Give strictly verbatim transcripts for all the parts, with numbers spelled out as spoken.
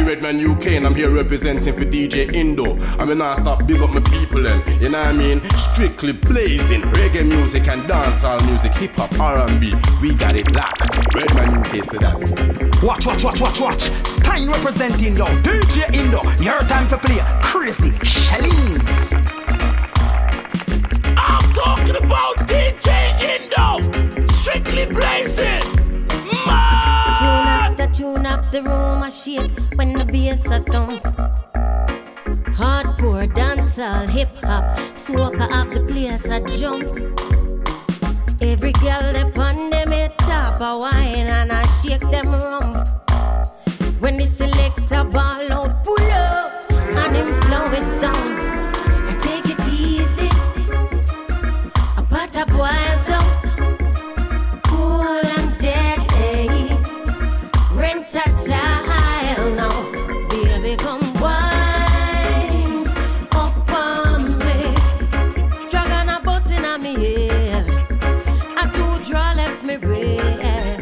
Redman U K and I'm here representing for D J Indo. I mean I stop big up my people and you know what I mean? Strictly blazing reggae music and dancehall music, hip hop, R and B. We got it locked. Redman U K said that. Watch, watch, watch, watch, watch. Stein representing though. D J Indo. Your time for play. Crazy Shellings. I'm talking about D J Indo. Strictly blazing. Man. Tune after tune off the room I shake when the bass a thump. Hardcore, dancehall, hip hop, soca off the place a jump. Every girl they pon them a top a wine and I shake them rump. When the selector ball out, pull up and him slow it down. I take it easy, I put up wild down. Cool and deadly, rent a tile now. Baby come wine up on me. Drag on a bus in a me head. I do draw left me red.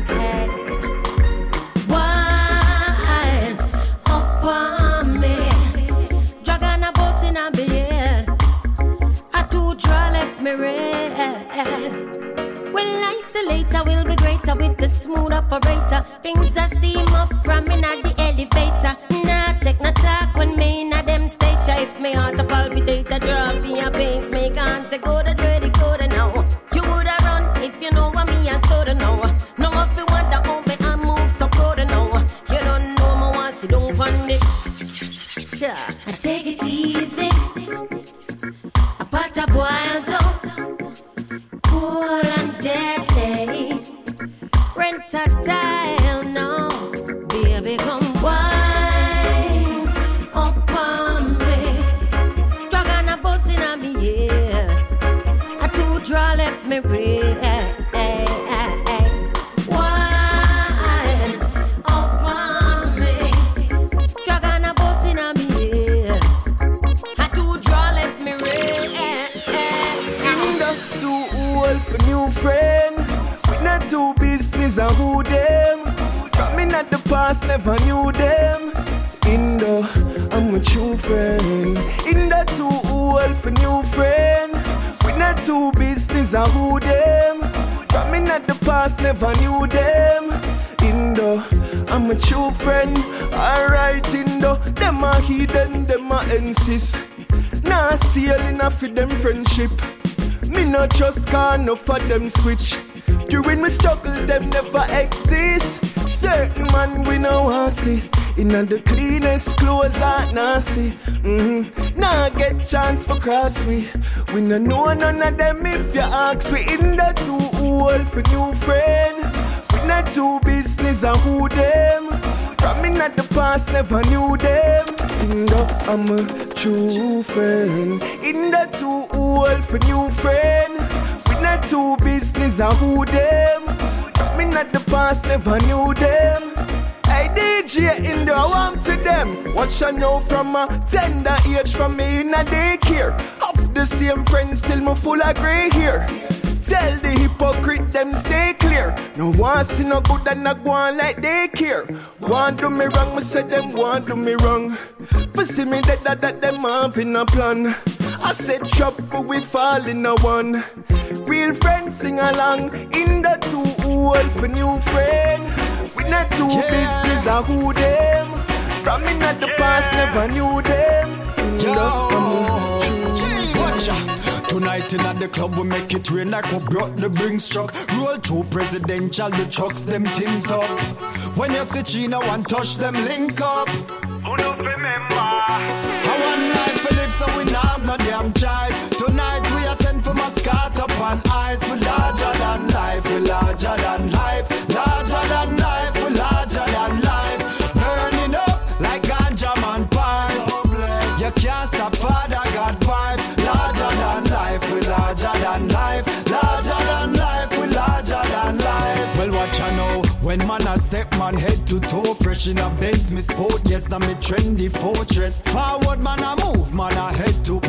Wine up on me. Drag on a bus in a me head. I do draw left me red. Well, isolator will be greater with the smooth operator. Things are steam up from in at the elevator. Nah, take no talk when me in a them stage. If me heart a palpitate, a draw for your pace. Me can't say go to dirty, go to now. You woulda run if you know what me and so to know. No if you want to open and move so proud to know. You don't know me once you don't fund it. Sure, I take it easy. I put a boil down. Cool and deadly. Rent a tile now. Baby, come wine up on me. Drag on a bus in a me head. I do draw left me red. Wine up on me. Drag on a bus in a me head. I do draw left me red. Too old for new friend. We not too business and who them. From in at the past never knew them. Indo, I'm a true friend. Indo too old for new friend. We not too business and who them. From in at the past never knew them. Indo, I'm a true friend. Alright Indo, them a hidden, them a insist. Nah sailing off with them friendship. Me not just cause enough of them switch. During my struggle, them never exist. Certain man we no want see. Inna the cleanest clothes that nasty. Mm-hmm. Nah get chance for cross we. We no know none of them if you ask. We in the too old for new friend. We not too business and who them. From inna the past never knew them. In the I'm a true friend. In the too old for new friend. We not too business and who them. From inna the past never knew them. Hey D J Indo, I want to them. What you know from a tender age from me in a daycare. Of the same friends still me full of grey hair. Tell the hypocrite them stay clear. No one see no good and not go on like they care. Want do me wrong, me say them want do me wrong. But see me that that that them having a plan. I said chop for we fall in a one. Real friends sing along. In the too old for new friend. We not too yeah. business and who them. From in at the yeah. past never knew them. In the watch out. Tonight in at the club we make it rain like we brought the brings truck. Roll through presidential, the trucks them tint up. When you see China one touch them link up. Who don't remember? I want life to live so we not have no damn choice. Tonight we are sent for Muscat up on ice. We larger than life, we larger than life. Larger than life, we larger than life. Burning up like ganja man pipe. So you can't stop Father God vibes. Larger than life, we larger than life. Larger than life, we larger than life. Well, watch I know when man a step man head to toe. Fresh in a Benz, me sport, yes I'm a trendy fortress. Forward man a move, man a head to progress.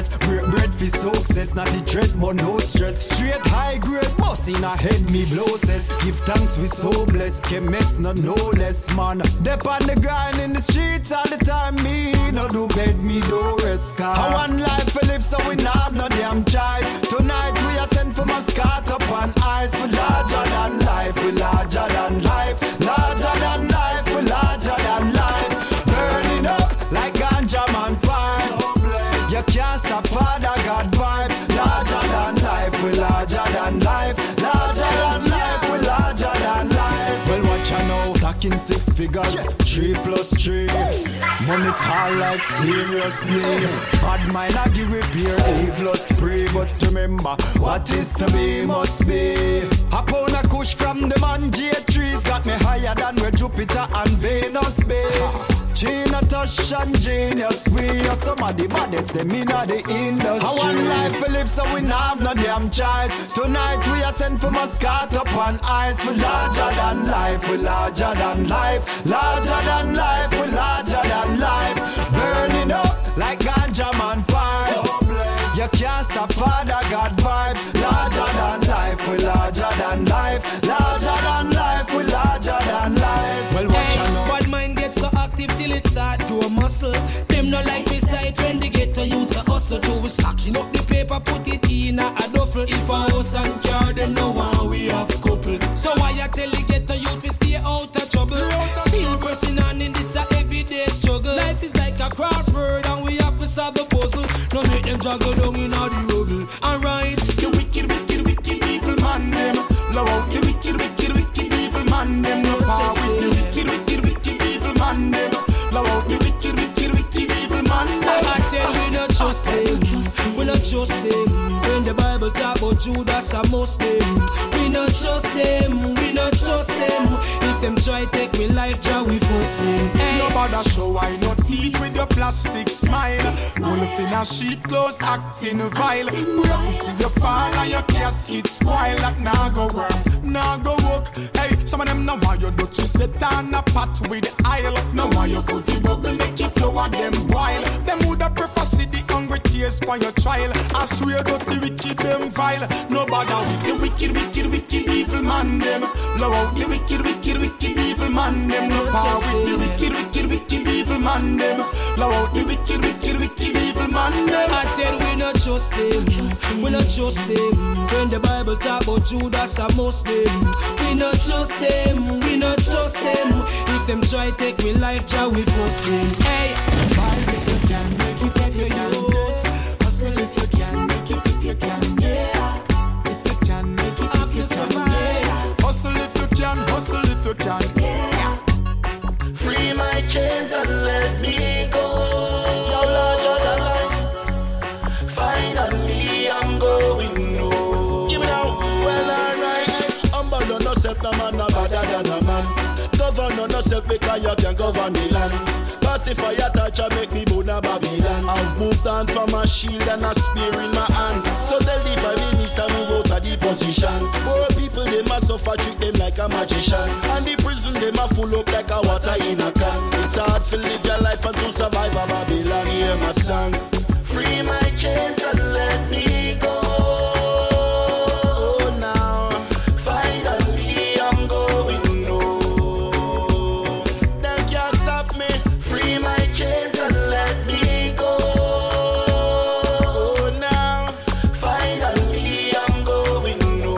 progress. Break bread for success, not the dread, but no stress. Straight high grade, boss in a head, me blow says. Give thanks, we so blessed. Can't mess, not no less, man. Dep on the grind in the streets all the time. Me, no do bed, me do rest. I want life to live, so we not have no damn choice. Tonight we are sent for Muscat upon ice. We larger than life, we larger than life. Larger than life, we larger than life. Burning up like ganja man pipe. You can't stop Father God vibes. Larger than life, we larger than life. Larger than life, we larger than life. Well, watch I know. Stacking six figures, three plus three. Money tall like seriously. Bad mind I give repair, evil spree. But remember, what is to be must be. A pound of kush from the man J trees got me higher than where Jupiter and Venus be. Gina touch and genius, we are some of the baddest, them in the industry. I want life to live, so we not have no damn choice. Tonight we are sent for Muscat upon ice. We larger than life, we larger than life. Larger than life, we larger than life. Burning up like ganja man pipe. You can't stop Father God vibes. Larger than life, we larger than life. Larger than life, we larger than life. Well, watch out now. Bad mind gets so active till it start to a muscle. Them no like me sight when they get to youth to hustle. So we stacking up the paper, put it in a, a duffel. If a house and car, them know how we have couple. So why I tell you get to youth, we stay out of trouble. Still pressing on in this a everyday struggle. Life is like a crossword and we have to solve the puzzle. No make them juggle down in all the rubble. Alright, the wicked, wicked, wicked evil man them. Love out the wicked, wicked, wicked evil man them. No power with the wicked, wicked, wicked evil man them. Love out the wicked, wicked, wicked evil man them. I tell we not trust them, we not trust them. When the Bible talk about Judas and Muslim, we not trust them, we not trust them. If them try take me life, try we force them. Hey. No bother show I not teeth with your plastic smile. Wolf in a sheep clothes acting vile. Breath see you fall and your casket spoil. That nah go work, nah go work. Hey, some of them know why you do to sit on a pot with aisle. Know why you foot fi bubble make you flow them wild. Them woulda prefer see the hungry tears for your trial. I swear dirty wicked them vile. No bother with the wicked, wicked, wicked evil man them. Blow out the wicked, wicked, wicked evil man them. No power with the wicked, wicked, wicked evil man them. Blow out the wicked, wicked, wicked evil man them. I tell we not trust them, we not trust them. When the Bible talk about Judas and Muslim, we not trust them, we not trust them. If them try take me life, try we force them. Hey, survive if you can, make it if you can. Hustle if you can, make it if you can. Yeah, if you can, make it if you can. Yeah, hustle if you can, hustle if you can. Yeah, free my chains and let me go. Yo, larger than life. Finally, I'm going home. Give it out. Well, alright. Humble on yourself, no man, no better than a man. Govern on yourself because you can govern the land. Pacify your touch and make me born a Babylon. I've moved on from a shield and a spear in my hand. So tell the Prime Minister move out of the position. Poor people, they must suffer, treat them like a magician. And the prison, they must full up like a water in a can. It's hard to live your life and to survive a Babylon. Hear my song. Free my chains and let me go. Oh, now. Finally, I'm going home. They can't stop me. Free my chains and let me go. Oh, now. Finally, I'm going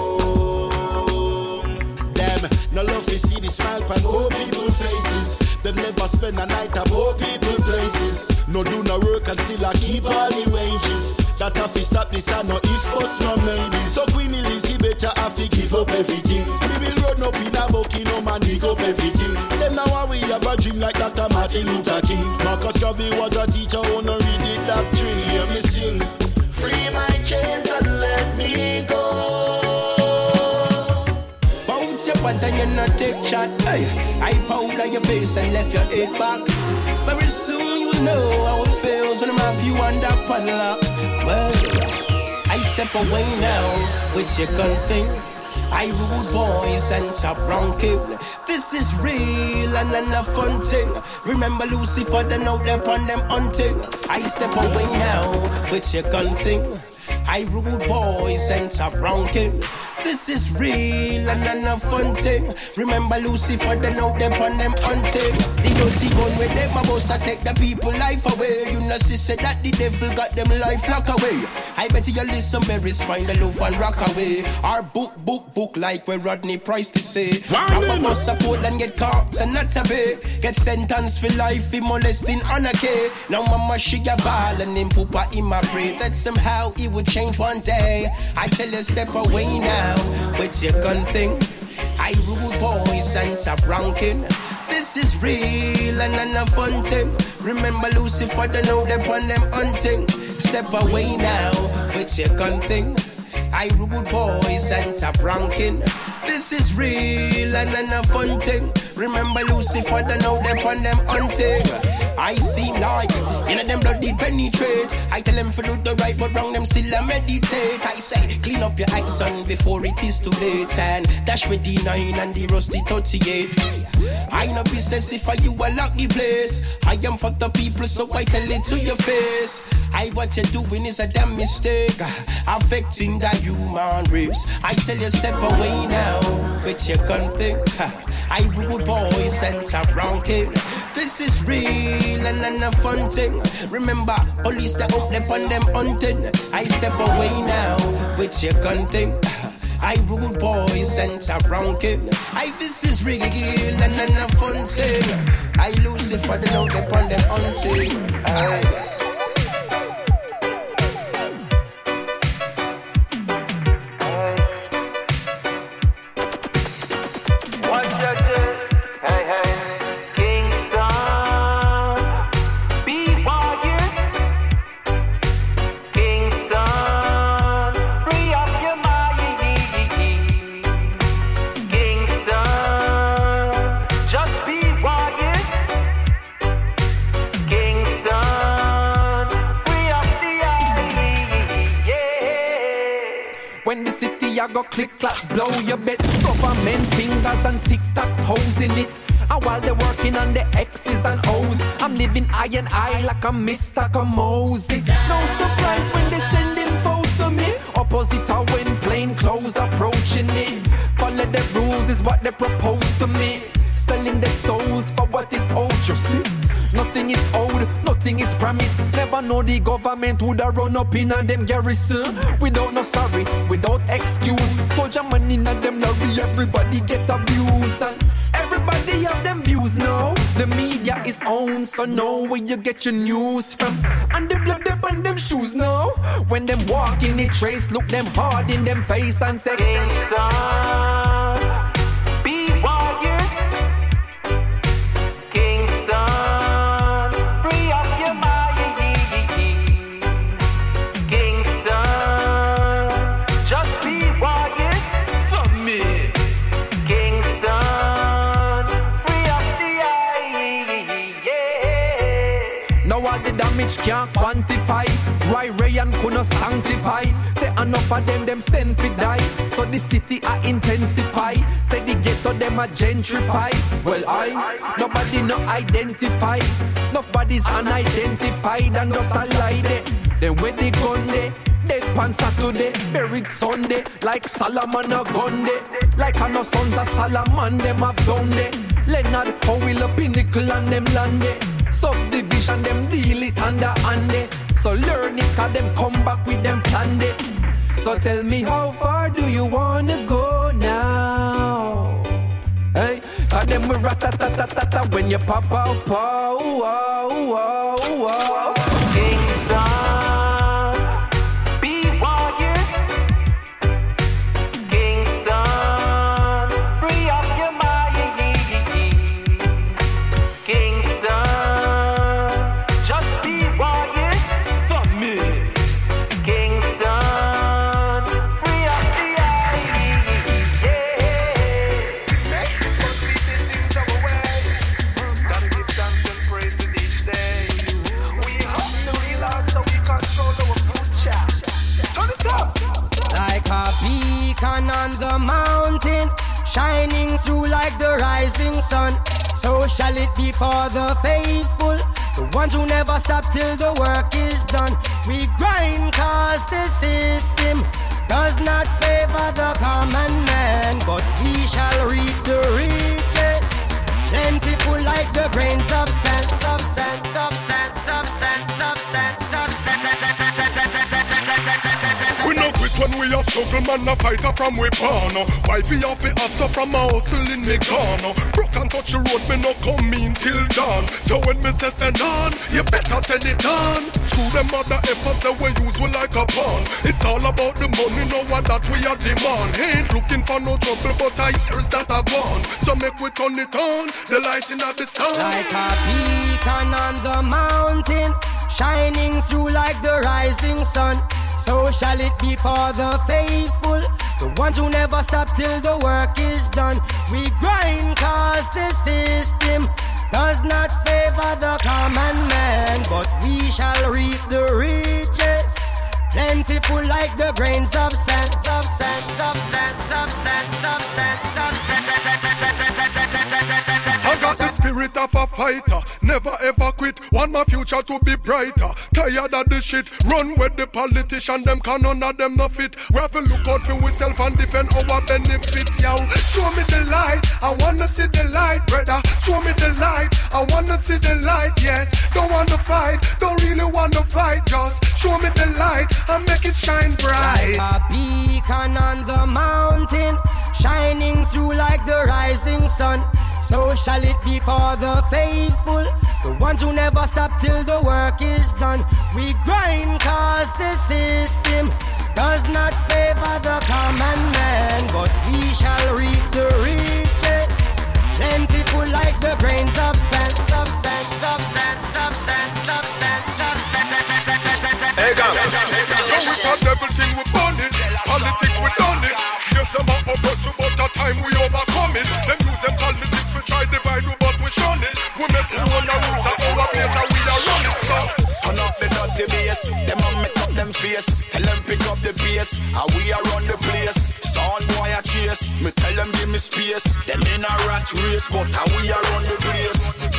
home. Them, no love to see the smile on poor people's faces. Them never spend a night at poor people places. No do no work and still I keep all the wages. That have to stop this and no if buts no maybe. So Queen Elizabeth better have to give up everything. We will run up in a bucky, no man dig up everything. Them now we have a dream like Doctor Martin Luther King. Marcus Garvey was a teacher who no read the doctrine. Hear me sing. Free my chains and let me go. Bounce your butt and you not take shot. Hey, I powder your face and left your head back. Very soon you know how it feels when I'm off you under padlock. Well, I step away now with your gun thing. I rude boys and top ranking. This is real and not a fun thing. Remember Lucifer, then out there on them hunting. I step away now with your gun thing. I rude boys and top ranking. This is real and not a fun thing. Remember Lucifer, then out there on them hunting. The dirty gun with them, my boss, I take the people life away. You know, she said that the devil got them life lock away. I bet you listen, berries, find the love and rock away. Our book, book, book, like where Rodney Price did say. Papa bus support and get caught and not a pay. Get sentenced for life, he molesting on a K. Now mama, she a ball and him poopa in my pray. That somehow he would change one day. I tell you, step away now with your gun thing. I rude boys and top ranking. This is real and not a fun thing. Remember Lucifer, they know them on them hunting. Step away now with your gun thing. I rude boys and top ranking. This is real and not a fun thing. Remember Lucifer, they know them on them hunting. I seem like, you know them blood did penetrate. I tell them for do the right but wrong, them still a meditate. I say, clean up your accent before it is too late. And dash with the nine and the rusty thirty-eight. I no business if I you a lock the place. I am for the people, so I tell it to your face. I what you're doing is a damn mistake, affecting the human race. I tell you step away now with your gun thing. I rude boys and top ranking. This is real and not a fun thing. Remember, police that up them on them hunting. I step away now with your gun thing. I rude boys and top ranking. I this is real and not a fun thing. I lose it for the note them on them hunting. I go click clack, blow your bed. Government fingers and tic-tac toes in it. And while they're working on the X's and O's, I'm living eye and eye like I'm Mister Kamosi. No surprise when they send infos to me. Opposite are when plain clothes approaching me. Follow the rules is what they propose to me. Selling their souls for what is owed, you see. Nothing is owed, nothing is promised. Never know the government would have run up in a them garrison. Without no sorry, without excuse. Soldier money in a them lorry, everybody gets abused. And everybody have them views now. The media is owned, so know where you get your news from. And the blood up on them shoes now. When them walk in the trace, look them hard in them face and say, Kingston, be warrior. Damage can't quantify. Roy Ryan couldn't sanctify. Say enough of them, them sent to die. So the city I intensify. Say the ghetto them a gentrify. Well I, nobody no identify. Nobody's unidentified and just a lie there. Then where they gun there? Dead pan Saturday, buried Sunday. Like Solomon a gun there. Like I know sons of Solomon them have done there. Leonard Howell a pinnacle and them land there. Subdivision, them deal it under hand. So learn it, cause them come back with them planned it. So tell me, how far do you wanna go now? Hey, cause them we rat-a-ta-ta-ta-ta when you pop out, pow, wow, wow, wow. Kingston. Day. shining through like the rising sun. So shall it be for the faithful, the ones who never stop till the work is done. We grind cause the system does not favor the common man, but we shall reap the riches, plentiful like the grains of sand, of sand, of sand, of sand, of sand, of We no quit when we a struggle, man, a fighter from we born. Why we have the answer from a hustle in me corner. Broke and touch the road, me no come in till dawn. So when me say send on, you better send it on. Screw them other efforts that we use we like a pawn. It's all about the money, no one that we are demand. Ain't looking for no trouble, but I hears that are gone. So make we turn it on, the light in the sun. Like a beacon on the mountain, shining through like the rising sun. So shall it be for the faithful, the ones who never stop till the work is done. We grind cause the system does not favor the common man, but we shall reap the riches, plentiful like the grains of sand, of sand, of sand, of sand, of sand, of sand. I got the spirit of a fighter, never ever quit. Want my future to be brighter. Tired of the shit, run with the politician. Them can none of them no fit. We have to look out for ourselves and defend our benefit, yo. Show me the light, I wanna see the light, brother. Show me the light, I wanna see the light, yes. Don't wanna fight, don't really wanna fight. Just show me the light and make it shine bright. Like a beacon on the mountain, shining through like the rising sun. So shall it be for the faithful, the ones who never stop till the work is done. We grind cause the system does not favor the common man, but we shall reap the riches, plentiful like the grains of sand, of sand, of sand, of sand, of sand, of sand. Hey, go. Yo, it's a devil thing, we burn it. Politics, we done it. Yes, I'm a oppressor, but the time we overcome it. Them use them politics, we try divide you, but we shun it. We make we own the rules of our place and we are run it, so. Turn up the dirty bass, them a make up them face. Tell them pick up the pace, and we are run the place. Sound boy a chase, me tell them give me space. Them in a rat race, but how we are run the place.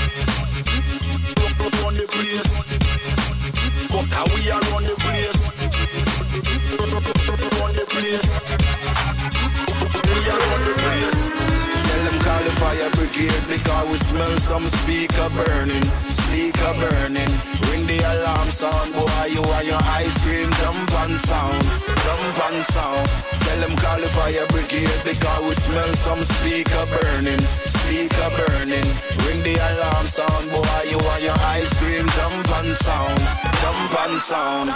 Run the place, but how we are run the place. Run the place, we are run the place. Tell them call the fire brigade because we smell some speaker burning, speaker burning. Ring the alarm sound, boy, you and your ice cream jump and sound, jump and sound. Tell them call the fire brigade because we smell some speaker burning, speaker burning. Ring the alarm sound, boy, you and your ice cream jump and sound, jump and sound.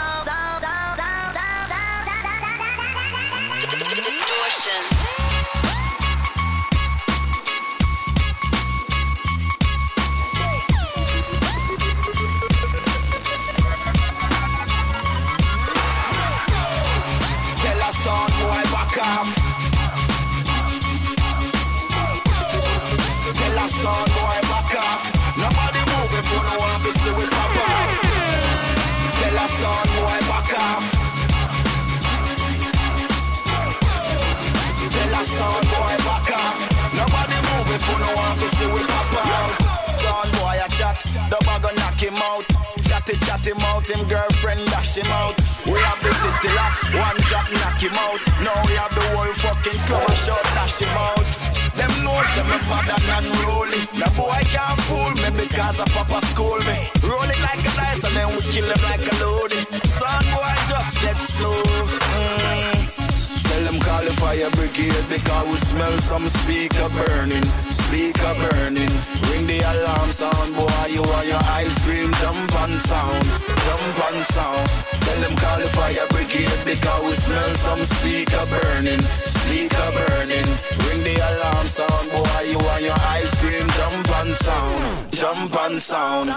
Distortion. Sound boy back off. Tell us sound boy back off. Nobody move if you don't want to see we pop off. Tell us sound boy back off. Tell us sound boy back off. Nobody move if you don't want to see we pop off. Sound boy a chat, the bag a knock him out. Chatty chat him out, him girlfriend dash him out. We have the city lock, one drop knock him out. Now we have the whole fucking club shot dash him out. Them know some me father and rolling. The boy can't fool me because a papa school me. Roll it like a dice and then we kill him like a loading. Son boy just get slow. Mm. Tell them call the fire brigade because we smell some speaker burning, speaker burning. Ring the alarm sound, boy, you and your ice cream jump and sound, jump and sound. Tell them call the fire brigade because we smell some speaker burning, speaker burning. Ring the alarm sound, boy, you and your ice cream jump and sound, jump and sound.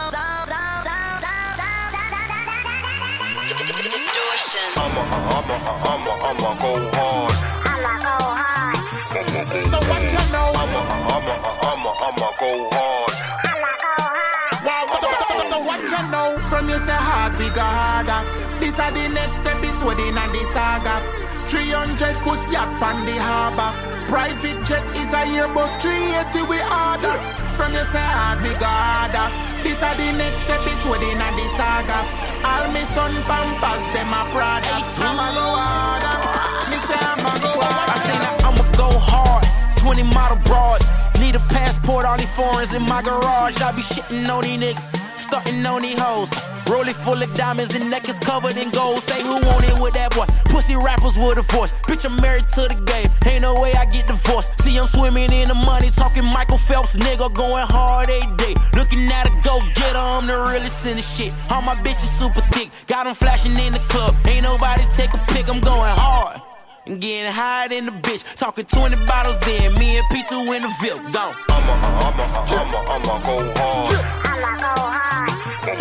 Distortion. I'ma, I'ma, I'ma, I'ma go hard. I'ma go hard. So what you know? I'ma, I'ma, I'ma, I'ma go hard. I'ma go hard. So what you know from you say hard we go harder. This are the next episode in the saga. three hundred foot yacht on the harbor. Private jet is a Airbus three eighty we order. From you say hard we go harder. This are the next episode in the saga. All me son pampers them a Prada. I'ma go harder. Me say I'ma go harder. I say that I'ma go hard. twenty model broads. Need a passport, all these foreigns in my garage. I be shitting on these niggas, starting on these hoes. Rolling full of diamonds and necklace covered in gold. Say who want it with that boy? Pussy rappers with a voice. Bitch, I'm married to the game. Ain't no way I get divorced. See, I'm swimming in the money, talking Michael Phelps, nigga, going hard every day. Looking at a go-getter, I'm the realest in the shit. All my bitches super thick, got them flashing in the club. Ain't nobody take a pic, I'm going hard. And getting higher than the bitch, talking twenty bottles in, me and P two in the Ville, gone. I'ma, I'ma, I'ma, I'ma go hard. I'ma go hard.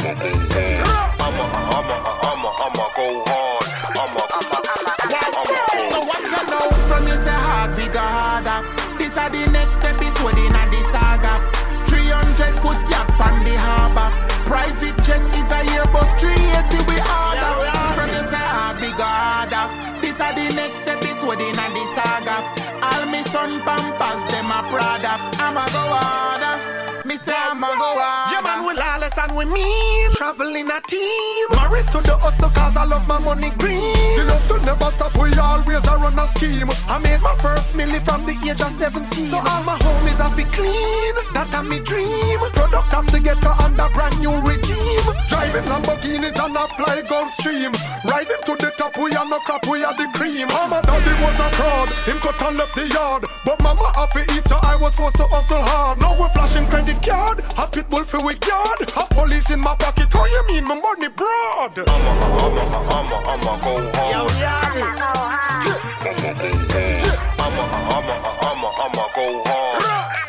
I'ma, I'ma, I'ma, I'ma go hard. I'ma, I'ma, I'ma. So what you know from you say hard we go harder. This are the next episode in the saga. three hundred foot yacht on the harbor. Private jet is a Airbus three eighty we order. From you say hard we go harder. This are the next episode in the saga. All me son pampers them a Prada. I'ma go harder. Me say I'ma go harder. Yeah man, we lawless and we mean. Traveling a team. Married to the hustle cause I love my money green. The hustle never stop, we always a run a scheme. I made my first milli from the age of seventeen. So all my homies have be clean. That a me dream. Product of the ghetto under brand new regime. Driving Lamborghinis and a fly Gulfstream. Rising to the top, we are no crap, we are the cream. Mama daddy was a fraud, him cut and left the yard. But mama have to eat, so I was forced to hustle hard. Now we're flashing credit card, a pit bull for we guard. A police in my pocket, how you mean my money broad? I'ma, I'ma, I'ma, I'ma go hard. I'ma go hard. I'ma, I'ma, I'ma, I'ma go hard.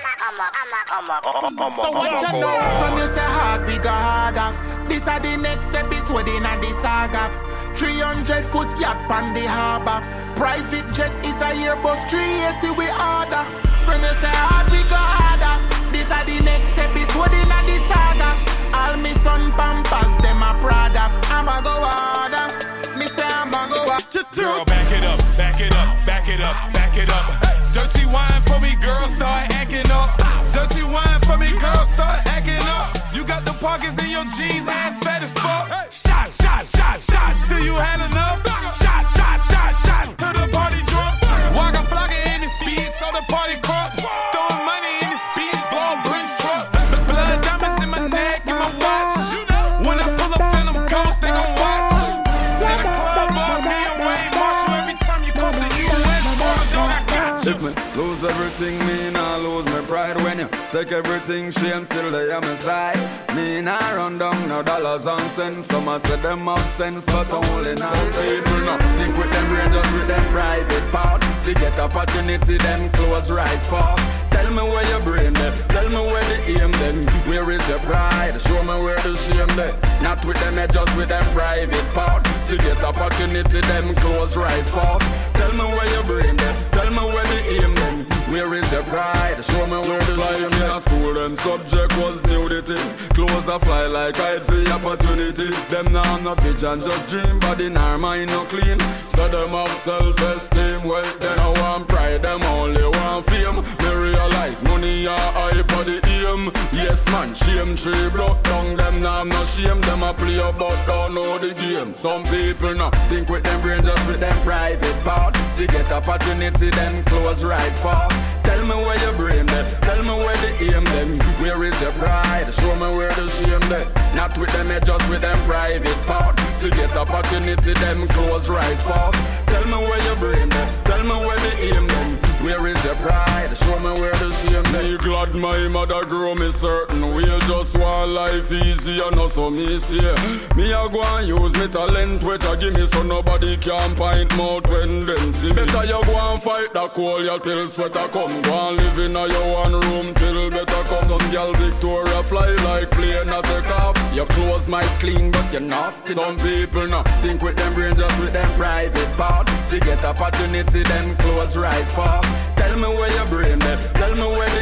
So what you know from you say hard we go harder. This are the next episode in the saga. three hundred foot yacht on the harbor. Private jet is a Airbus three eighty we order. From you say hard we go harder. This are the next episode in the saga. All me son pampers them a Prada. I'ma go harder. Me say I'ma go harder. Girl, back it up, back it up, back it up, back it up. Dirty wine for me, girl, start acting up. Dirty wine for me, girl, start acting up. You got the pockets in your jeans, ass fat as fuck. Shot, shot, shot, shots till you had enough. Shot, shot, shot, shots till the party drunk. Walking flocking in the speed, so the party cross. Throwing money in the speech, blow Brinks truck. Blood diamonds in my neck and my watch. When I pull up in them ghosts, they gon' watch. Say the club up, me and Wayne Marshall every time you cross the U S border, dog, I got you. If me lose everything, me nah lose my pride. When you take everything, shame still they on my side. Me nah run down no dollars and cents. Some a say them have sense, but only now say people no think with them brain, just with them private part. They get opportunity, then close rise fast. Tell me where your brain there, tell me where the aim then. Where is your pride? Show me where the shame there. Not with them, just with them private part. They get opportunity, then close rise fast. Tell me where your brain there, tell me where the aim then. Where is your pride? Show me where the shame there. In school, them subject was nudity. Clothes a fly like hide for opportunity. Them now no vision, just dream, body nor mind no clean. So them have self-esteem, well then I want pride, them only want fame. Me realize money are high for the aim. Yes man, shame tree block down, them now no shame. Them a play but don't know the game. Some people now think with them brain, just with them private part. They get opportunity, then close rise fast. Tell me where your brain there, tell me where the aim then. Where is your pride? Show me where the shame there. Not with them, just with them private part. To get opportunity, them close rise fast. Tell me where your brain there, tell me where the aim then. Where is your pride? Show me where the shame there. Me glad my mother grew me certain way. Just want life easy and not so me stay. Me a go and use me talent which I give me so nobody can point mouth when them see me. Better you go and fight the cold, you till sweater come. Go and live in a your one room till better come. Some girl Victoria fly like plane not take off. Your clothes might clean but you're nasty. Some people now think with them brain, just with them private part. They get opportunity, then close rise fast. Tell me where your brain there, tell me where the aim there.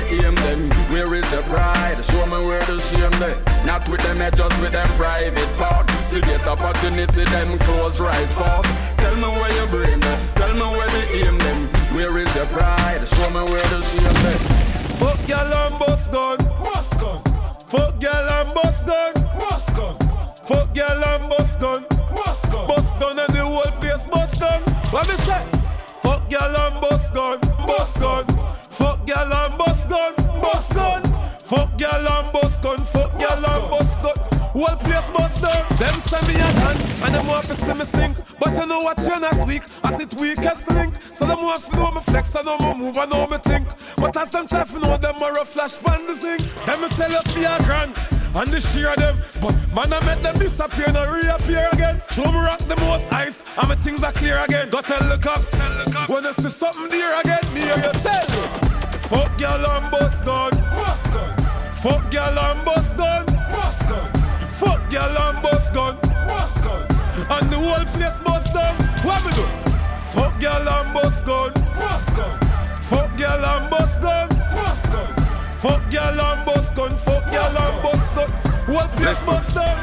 them. Where is your pride? Show me where the shame there. Not with them, just with them private part. You get opportunity, them close rise fast. Tell me where your brain there. Tell me where the aim them. Where is your pride? Show me where the shame there. Fuck y'all and bust gun. Bust gun. Fuck y'all and bust gun. Bust gun. Fuck y'all and bust gun. Bust gun. Bust gun and the whole place bust gun. What me say? Fuck y'all and bust gun. Bust gun. Fuck y'all and bust gun. Bust gun. Fuck y'all and bust gun. Fuck y'all and bust gun. Whole place bust gun. Them send me a gun and them want to see me sink. But I know what you're not weak as it weakest link. So them want to know me flex and know me move and know me think. But as them try to know them are a flash band this thing. Them me sell up for a grand and they share them. But man I make them disappear and reappear again. Show me rock the most ice and my things are clear again. Go tell the cops, tell the cops. When I see something dear again, me or you tell you. Fuck y'all and bust gun. Bust gun. Fuck y'all and bust gun. Bust gun. Fuck y'all and bust gun. Bust gun. And the whole place bust gun. What me do? Fuck y'all and bust gun. Bust gun. Fuck y'all and bust gun. Bust gun. Fuck y'all and bust gun. Fuck y'all and bust gun. Whole place bust gun.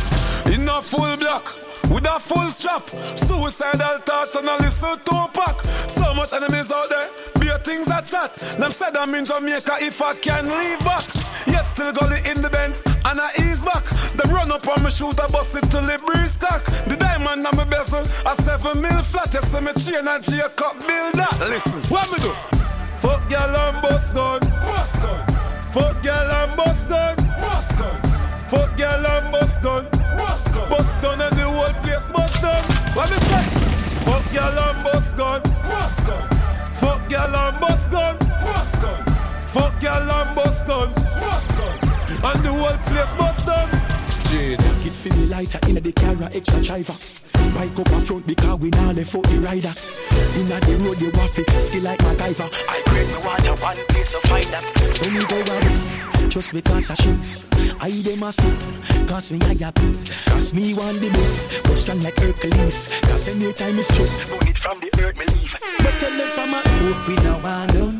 In a full block. With a full strap, suicidal thoughts and a little two-pack. So much enemies out there, beer things a chat. Them said I'm in Jamaica if I can leave back. Yet still gully in the Benz and I ease back. Them run up on me shoot a bust it till the breeze cock. The diamond on me bezel, a seven mil flat. You see me chain and J-cup build that. Listen, what me do? Fuck y'all and bust gun. Bust gun. Fuck y'all and bust gun. Bust gun. Fuck y'all and bust gun. Bust gun. Bust gun and the whole place bust gun. What me say? Fuck y'all and bust gun. Bust gun. Fuck y'all and bust gun. Bust gun. Fuck y'all and bust gun. Bust gun. And the whole place bust gun. Jade. It feel me lighter in the car, extra driver. Bike up a front because we now left out the rider. Inna the road you waffle, skill like MacGyver. I create me water, one place to find that. So me go a race, just because I shoes. I dem a suit, cause me I a beat. Cause me want the best, but strong like Hercules. Cause anytime it's stress, burn it from the earth me leave. But tell them from my hope we now want done.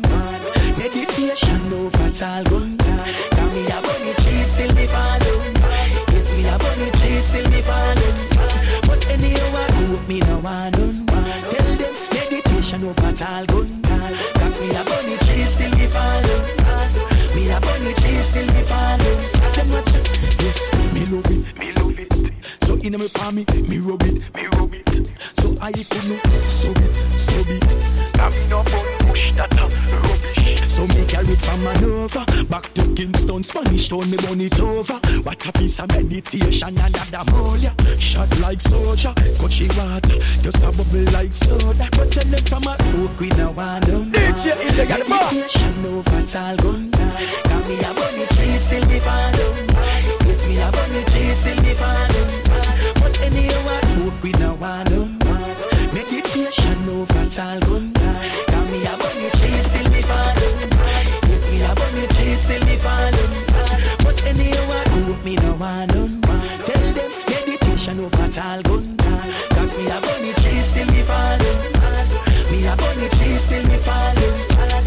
Meditation over tall gun. Cause me a bunny tree still me falling. Yes, me a bunny tree still me falling. But anyhow I go up me now want done. Tell them meditation over tall gun. Cause me a bunny tree still me falling. Me a bunny tree still me falling. Them watch it. Yes, me love it, me love it. So in me palm me, me rub it, me rub it. So I could no, so it, so it. Cause me no fun push that up, rubbish. So me carry it from Manova back to Kingston, Spanish Town, me burn it over. What a piece of meditation and a molia. Shot like soldier, coachy water, just a bubble like soda. But tell them from a book we now want done. D J in the got boss. Meditation over tall gun. Cause me a bunny tree still me falling. Yes, me a bunny tree still me falling. But anyhow a book we now want done. Meditation over tall gun. Cause me a bunny tree still me falling. Yes, me a bunny tree still me falling. But anyhow I do me no want done. Tell them meditation over tall gun. Cause me a bunny tree still me falling. Me a bunny tree still me falling.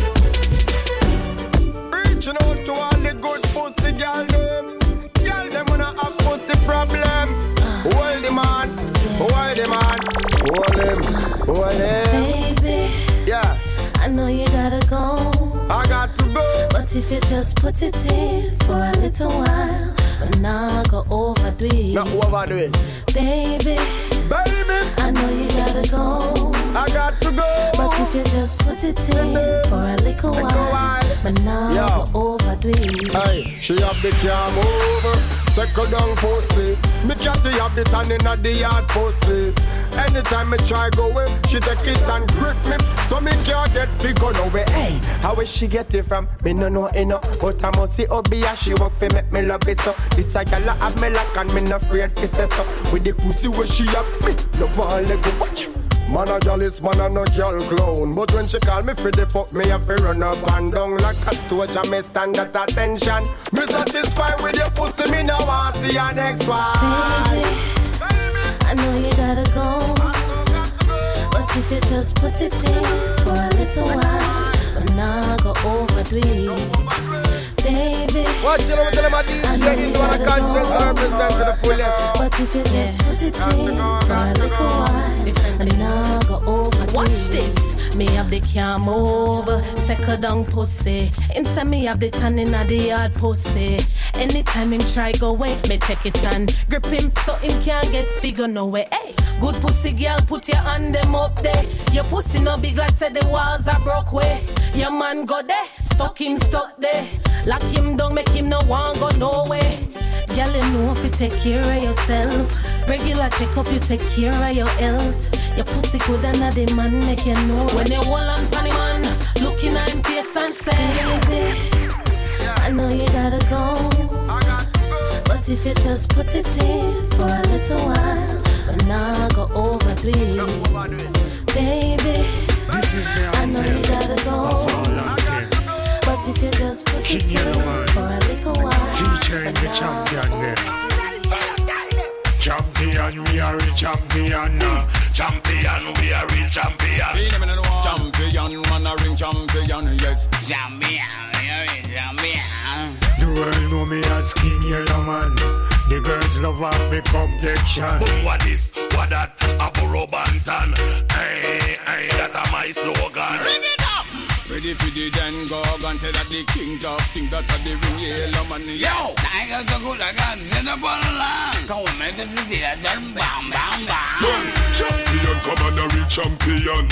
Reaching out to all the good pussy girl them. Girl them wanna have pussy problem. Hold the man, hold the man, hold him, hold him. Baby, yeah. I know you gotta go. I got to go. But if you just put it in for a little while, but now go overdo it. Not overdo it. Baby, baby, I know you gotta go. I got to go. But if you just put it in for a little while, but now yeah. go overdo it. Hey, she have the cam over. Circle down pussy. Me can't see have the tan in the yard pussy. Anytime me try go away, she take it and grip me. So me can't get figure no way. Hey, how will she get it from? Me no know enough. But I must see Obia, she work for make me love it so. This a gyal have me like and me not afraid to say so. With the pussy where she have me, no one let go watch. Man a jealous, man a no girl clown. But when she call me for the fuck, me a fi run up and down like a soldier. Me stand at attention. Me satisfied with your pussy, me now want see your next one. Baby, I know you gotta go. But if you just put it in for a little while, but now go overdo it. baby. Watch it, I'm telling my D J, you want a conscience to represent to the fullest. But if you just put it in for a little while, and now go over. Watch this. Me have the cam over, second down pussy. Inside me have the tan in the yard pussy. Anytime him try go away, me take it and grip him so him can't get figure no way. Hey, good pussy girl, put your hand them up there. Your pussy no big like said the walls are broke way. Your man go there, stuck him stuck there. Lock him down, make him no want go nowhere. Girl, you know if you take care of yourself. Regular check up, you take care of your health. Your pussy good and the man make you know. When you hold on funny man, looking at him face and say, baby, I know you gotta go, but if you just put it in for a little while, but now go over, please. Baby, I know you gotta go, but if you just put it in for a little while, featuring the champion there. Champion, we are a champion. Champion, we are a champion. Champion, man a ring champion, yes. Champion, we are a champion. The world know me as King Yellow Man. The girls love up me complexion. Boom, what this, what that, a burro bantan. Hey, hey, that's my slogan. Bring it up! Ready for the then go and tell that the king of think that the ring yellow man. Yo, I got the good again, in the ball line. Come on, man, this is the other bam, bam, bam. Champion, commander, champion.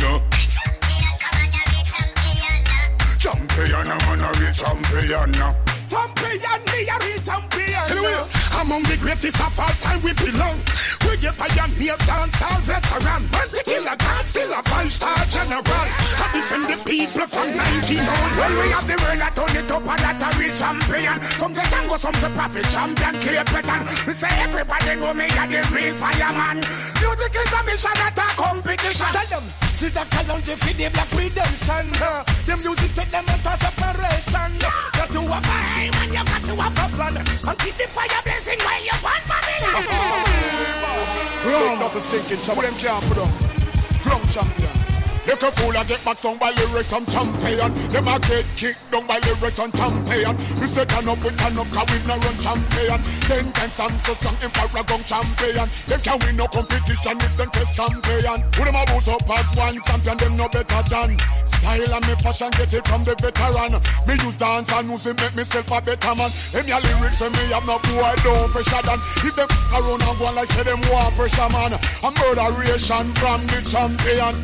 Champion, I'm a real champion. Champion, me a real champion. Anyway, among the greatest of all time we belong. We get pioneer dancehall veteran. Man to kill a Godzilla, five-star general. I defend the people from nineteen oh. Well, we have the world that turn it up and that a real champion. Some say Django, some say Prophet, champion, clear pattern. We say everybody know me a the real fireman. Music is a mission, not a competition. Tell them, see the Kalonji for the black redemption. The music with them a separation. Got to have a aim and you got to have a plan. And keep the fire blazing while you want family. Ground up a stinking shop, them can't put up. Ground champion. If a fool a get back song by lyrics and champion, them a get kicked down by lyrics and champion. We say turn up, we turn up, cause we no run champion. Ten times songs so song in Paragon champion. Them can win no competition if them test champion. Put them a boost up as one champion, them no better than. Style and me fashion get it from the veteran. Me use dance and music make myself a better man. Them your lyrics and me have no boy don't pressure than. If them around and go like say them war pressure man. A murderation from the champion.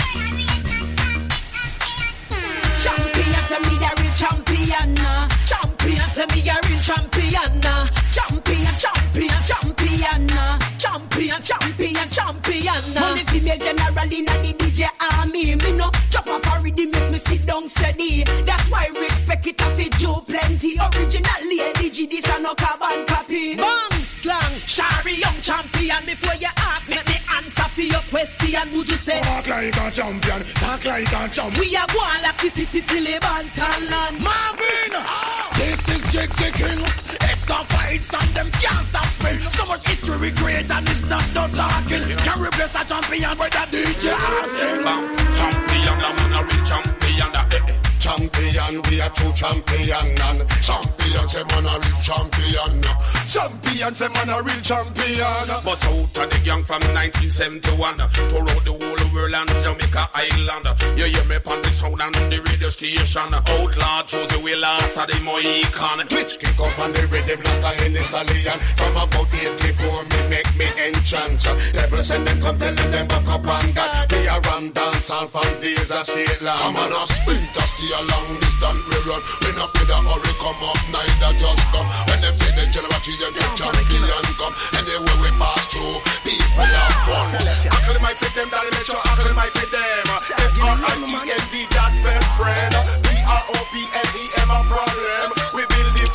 Champion, tell me a real champion. Champion, tell me a real champion. Champion, champion, champion. Champion, champion, champion. Money female general in the D J army. Me no chop off a rhythm, make me sit down steady. That's why respect it a fit Joe plenty. Originally a D G, this a no carbon copy. Bang slang, Shari young champion. Before you ask, let me answer for your question. Would you say? Talk like a champion, talk like a champion. We are going like the city till the Bantaland. Marvin, oh. This is Jigsy King. Extra fights and them can't stop me. So much history great and it's not no talking. Can replace a champion with a D J Austin. Champion, I'm a real champion. Champion, we are true champion. And champion, say man a real champion. Champion, say man a real champion. Bust out of the gang from nineteen seventy-one. Tour out the whole world and Jamaica Island. You hear me on the sound and the radio station. Outlaw Josie we last at the Mohican. Twitch kick up on the rhythm like a Henny Stallion. From about eighty-four me make me enchant. Devil send them come telling them back up and God. They are run dance all from days of state land. Come on us, stay along this done we run. We not with a hurry come up, neither just come. When them say they tell about you, them say champion come. Anyway we pass through, people have fun. Uncle might fit them, daddy make sure uncle might fit them. F R I E N D, that's spell friend. P R O P L E M a problem. We build the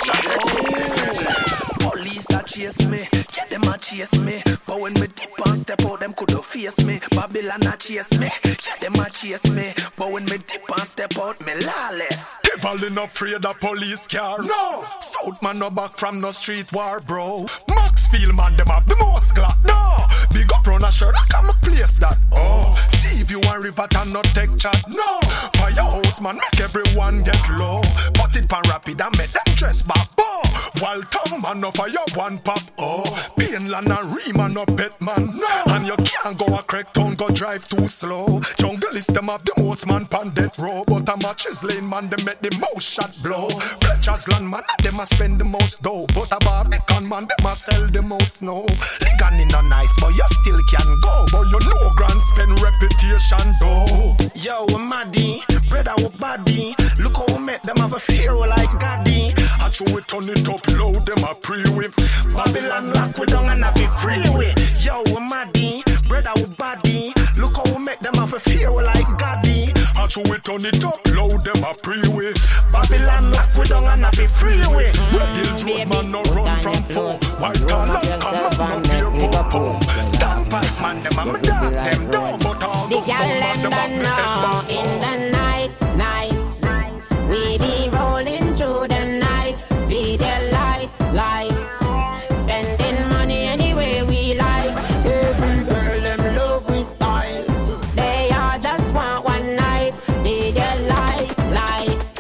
foundation. Police a chase me, yeah them a chase me. But when me dip and step out, them coulda face me. Babylon a chase me, yeah them a chase me. But when me dip and step out, me lawless. Devil in afraid of police car. No, South man no back from no street war, bro. Maxfield man them have the most glass. No, big up run a shirt, I can me place that. Oh, see if you want river and not take chat. No, firehouse man make everyone get low. Put it pan rapid and make them dress back. Oh, while tongue man no fire one pop. Oh, Painland and Rima no pet man. No. And you can't go a crack town, go drive too slow. Jungle is them have the most man pan death row. But a matches lane man, they make the most shot blow. Fletcher's land man, them a spend the most dough. But a Barbican man, them a sell the most snow. Ligan in a nice, but you still can go. But you know grand spend reputation though. Yo, we're Maddy, brother, we're body. Look how we met them have a fear like Gaddy. I chew it on it up low, them a pre-whip. Babylon lock we down and have it freeway. Yo, we're Maddy, brother, we're body. Look how we met them have a fear like Gaddy. I chew it on it up low, them a pre-way. Babylon lock we down and have it freeway. Where is road man no run from foe. White collar come up no fear pop. Stand pipe man, them a me dark them down. But all those come man, them a me head back. In the night, night, we be rolling through the night. Video light, life. Spending money anyway we like. Every girl them love we style. They all just want one night. Video light, life.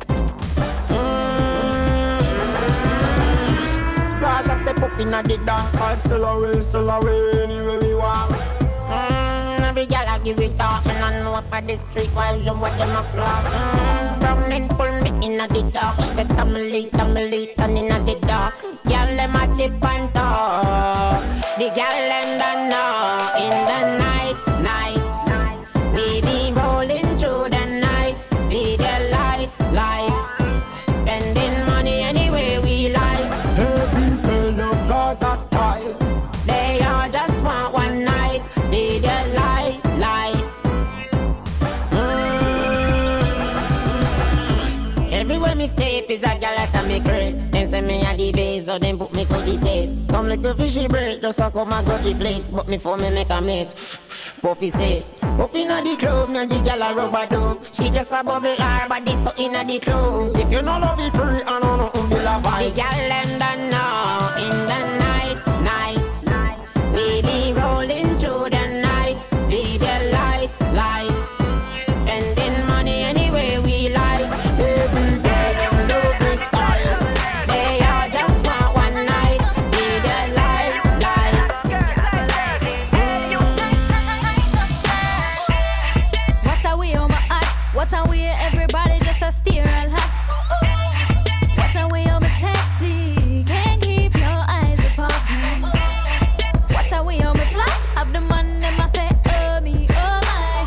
Mm-hmm. Cause I step up in a the dance. I sell away, sell away anywhere we want. Mm, every girl I give it up. And I know for the street while you want them a floss. Mm, brown men pull me in a the dark. She said I'm late, I'm late and in a the dark. Girl them a dip and talk. The girl them don't know. In the night, night, we be rolling through the night. Video light, life. Spending money anyway we like. Every girl love Gaza style. They all just want one night. Video light, life. Mm-hmm. Everywhere me step is a girl that me crib. Them say me a the base, so them put me to the taste. Some little fishy break, just a come and go the flakes. But me for me make a mess. Puffy says, up inna the club, me and the girl a rubber dub. She just a bubble her body so inna the club. If you no love it free, I know nothing be la vibe. The girl them don't know. In the night, night, we be rolling through the night. Video light, life. Spending money anyway we like. Every girl them love this style. They all just want one night. Video light, life. What are we on my heart? What are we everybody just a steer and hot? What are we on my taxi? Can't keep your eyes apart me. What are we on my fly? Have the man them I say oh me, oh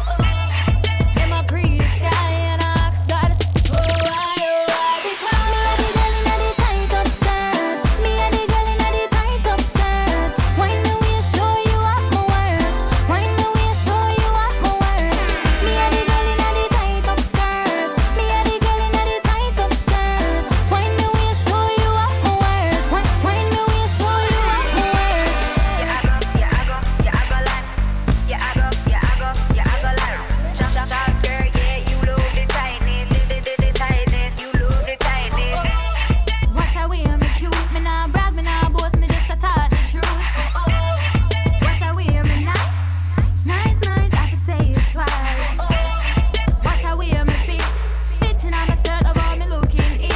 my. Them a pretty sky and I ask God, oh why, oh why? Because me a the girl inna the tight up skirt. Me a the girl inna the tight up skirt. Wind the way show you off my worth. Wind the way show you off my worth. Me a the girl inna the tight up skirt. Me a the girl inna the tight up skirt. Wind the way show you off my worth. Wind the way show you off my worth. Yeah, I go, yeah, I go, yeah, I go like, yeah, I go, yeah, I go, yeah, I go like. Short, short, short skirt, yeah, you love the tightness, the, the, the tightness, you love the tightness. What are we on me cute? Me nah brag, me nah boast, me just a talk the truth. What are we on me nice? Nice, nice, I have to say it twice. What are we on me fit? Fitting on my skirt about me looking it.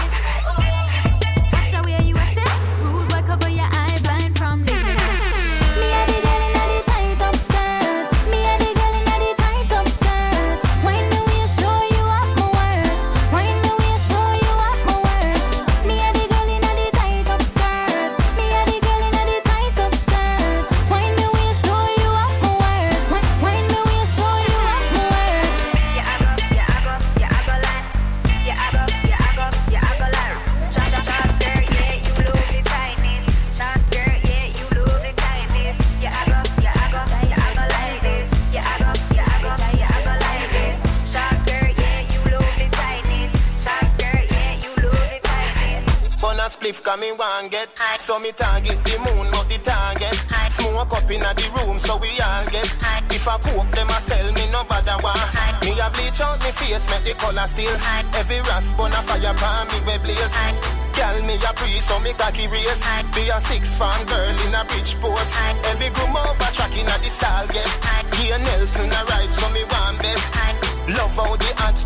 What are we on you a step? Rude boy cover your eye blind from the Me a the girl inna the tight up skirt. Me a the girl inna the tight up skirt. Wind the way show you off my worth. Wind the way show you off my worth. Me a the girl inna the tight up skirt. Me a the girl inna the tight up skirt. Wind the way show you off my worth. Wind the way show you off my worth. Yeah, I go, yeah, I go, yeah, I go like, yeah, I go, yeah, I go, yeah, I go like. Short, short, short skirt, yeah, you love the tightness. Short skirt, yeah, you love the tightness. Yeah, I go, yeah, I go, yeah, I go like this. Yeah, I go, yeah, I go, yeah, I go like this. Short skirt, yeah, you love the tightness. Short skirt, yeah, you love the tightness. Bun a spliff come me want get. So me target the moon, not the target. Smoke up in the room, so we all get. If I cook them a sell me no bother one. Me a bleach out me face, make the color still. Every rasp on a fire pan me we blaze. Girl me a pre, so me cocky race. Be a six farm girl in a Bridgeport. Every groom over track in a the style get. Here Nelson a ride, so me want bet. Love how the ads pan the two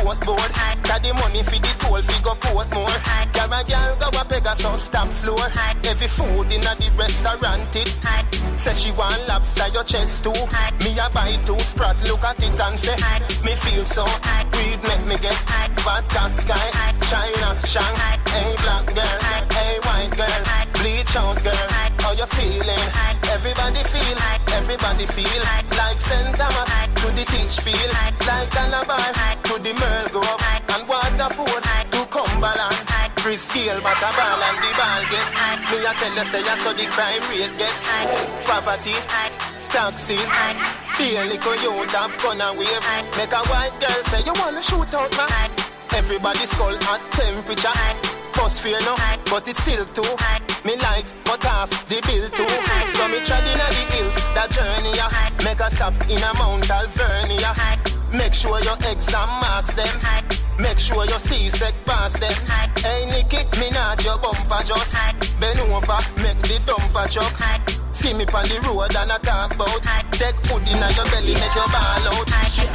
boat board. Got the money for the toll, fi go port more. Girl a girl go a Pegasus stop floor. Every food in a the restaurant it. Say she want lobster your chest too. Me a buy two sprat, look at it and say me feel so. Weed make me get vodka sky. China, Shang, hey black girl, hey white girl, bleach out girl. How you feeling? Everybody feel, everybody feel like Saint Thomas to the teach feel, like Calabar to the Merle Grove and Waterford to Cumberland. Free scale, but a ball and the ball get. Me a tell you say you saw the crime rate get. Poverty, taxes, barely go youth have gun and wave. Make a white girl say you wanna shoot out man. Everybody skull at temperature. Bus fear no, but it's still too. Me light, but half the bill too. So me tread in the hills, that journey ya. Make a stop in a Mount Alvernia. Make sure your exam marks them. Make sure your C-sec pass them. Hey Nicky, me not your bumper just. Bend over, make the dumper chuck. See me on the road and I talk about. Take food in your belly, make your ball out.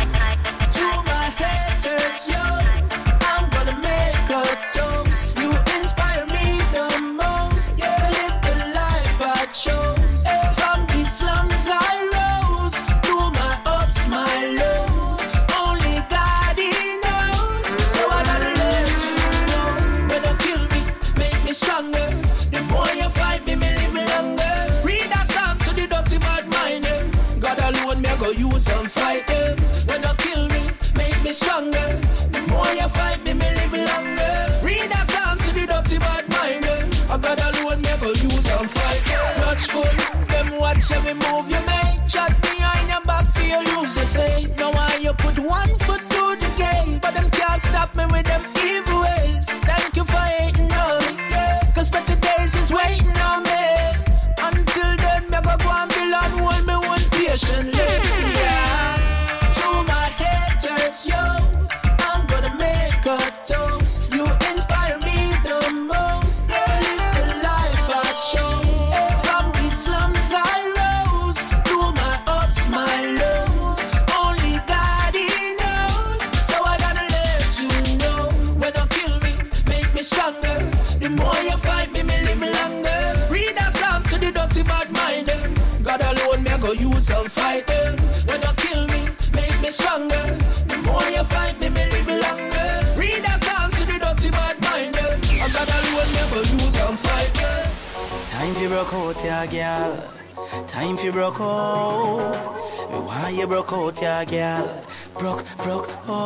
To my haters, yo, I'm gonna make a toast. You inspire me the most. Yeah, to live the life I chose. From the slums I rose, to my ups, my lows. Only God he knows. So I gotta let you know. When you kill me, make me stronger. The more you fight me, me live longer. Read that psalm to the dirty bad minder. God alone, me I go use and fight them. When you kill me, make me stronger. The more you fight me, me live longer. Read that psalms to the dirty bad minder. I God alone, me I go use and fight them. Watchful, them watch every move you make. Chat behind your back for you lose your faith. Now why you put one foot through the gate, but them can't stop me with them evil ways. Thank you for hating on me, yeah. Cause better days is waiting on me. Until then, me go go and build and hold me one patiently, yeah. To my haters, yo, I'm gonna make a toast. You inspire me the most. To live the life I chose. From the slums I rose, to my ups, my lows. Only God he knows. So I gotta let you know. When you kill me, make me stronger. The more you fight me, me live longer. Read that psalms to the dirty bad minder. God alone, me I go use and fight them. When you kill me, make me stronger. The more you fight me, me live longer. Read that psalms to the dirty bad minder. And God alone, me I go use and fight them. Time for broke out, yeah, girl. Time for broke out. Why you broke out, yeah, girl? Broke, broke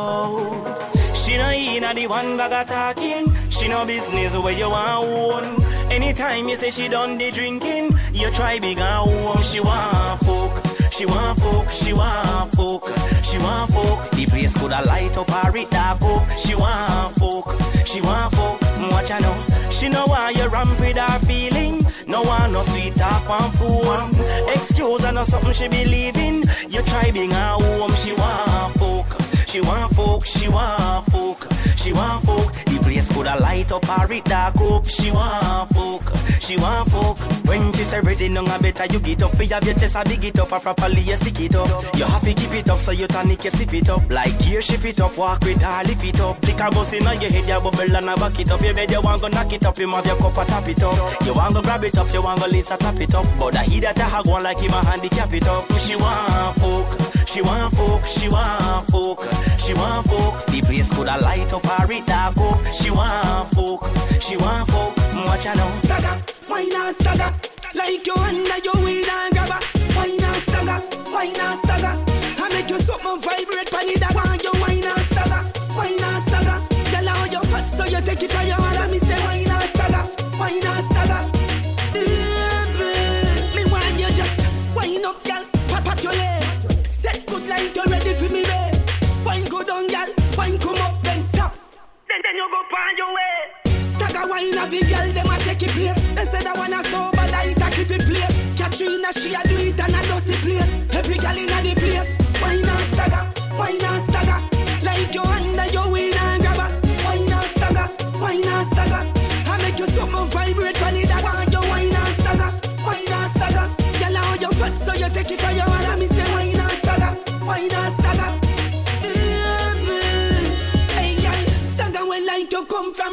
out. She no inna the one bag of talking. She no business where you want own. Anytime you say she done the drinking, you try big and home. She want fuck, she want fuck, she want fuck, she want fuck. The place coulda light up or it dark up. She want fuck, she want fuck. Watch her know. She know why you ramp with her feeling. No one no sweet talk on phone. Excuse her no something she believe in. You try big and home. She want fuck, she want fuck, she want fuck, she want fuck. The place coulda light up or it dark up. She want fuck, she want fuck. When she say ready, no a better you get up. For you have your chest a dig it up and properly you stick it up. You have to keep it up so you tonic you sip it up. Like gear shift it up, walk with her, lift it up. Lick a bus in on your head, you bubble and a back it up. You bed you want go knock it up, you have your cup and tap it up. You want go grab it up, you want go Lisa tap it up. But I hear that I have one like him a handicap it up. She want fuck, she want fuck, she want fuck, she want fuck. The place coulda light up or it dark up. She want fuck, she want fuck. Watch her now. Saga, why not saga? Like you under your weed and grabber. Why not saga? Why not saga? I make you something vibrate pan it that one. You why not saga? Why not saga? Tell her how you fat so you take it for your mother. Me say why not saga? Why not saga? Me want you just wind up, girl. Pat pat your legs. Set good like you ready for me, babe. Wine go down, girl. Wine come up, then stop. Then then you go find your way. Stagger wine of the girl, them a take it place. They say that one a sober like a keep it place. Catch you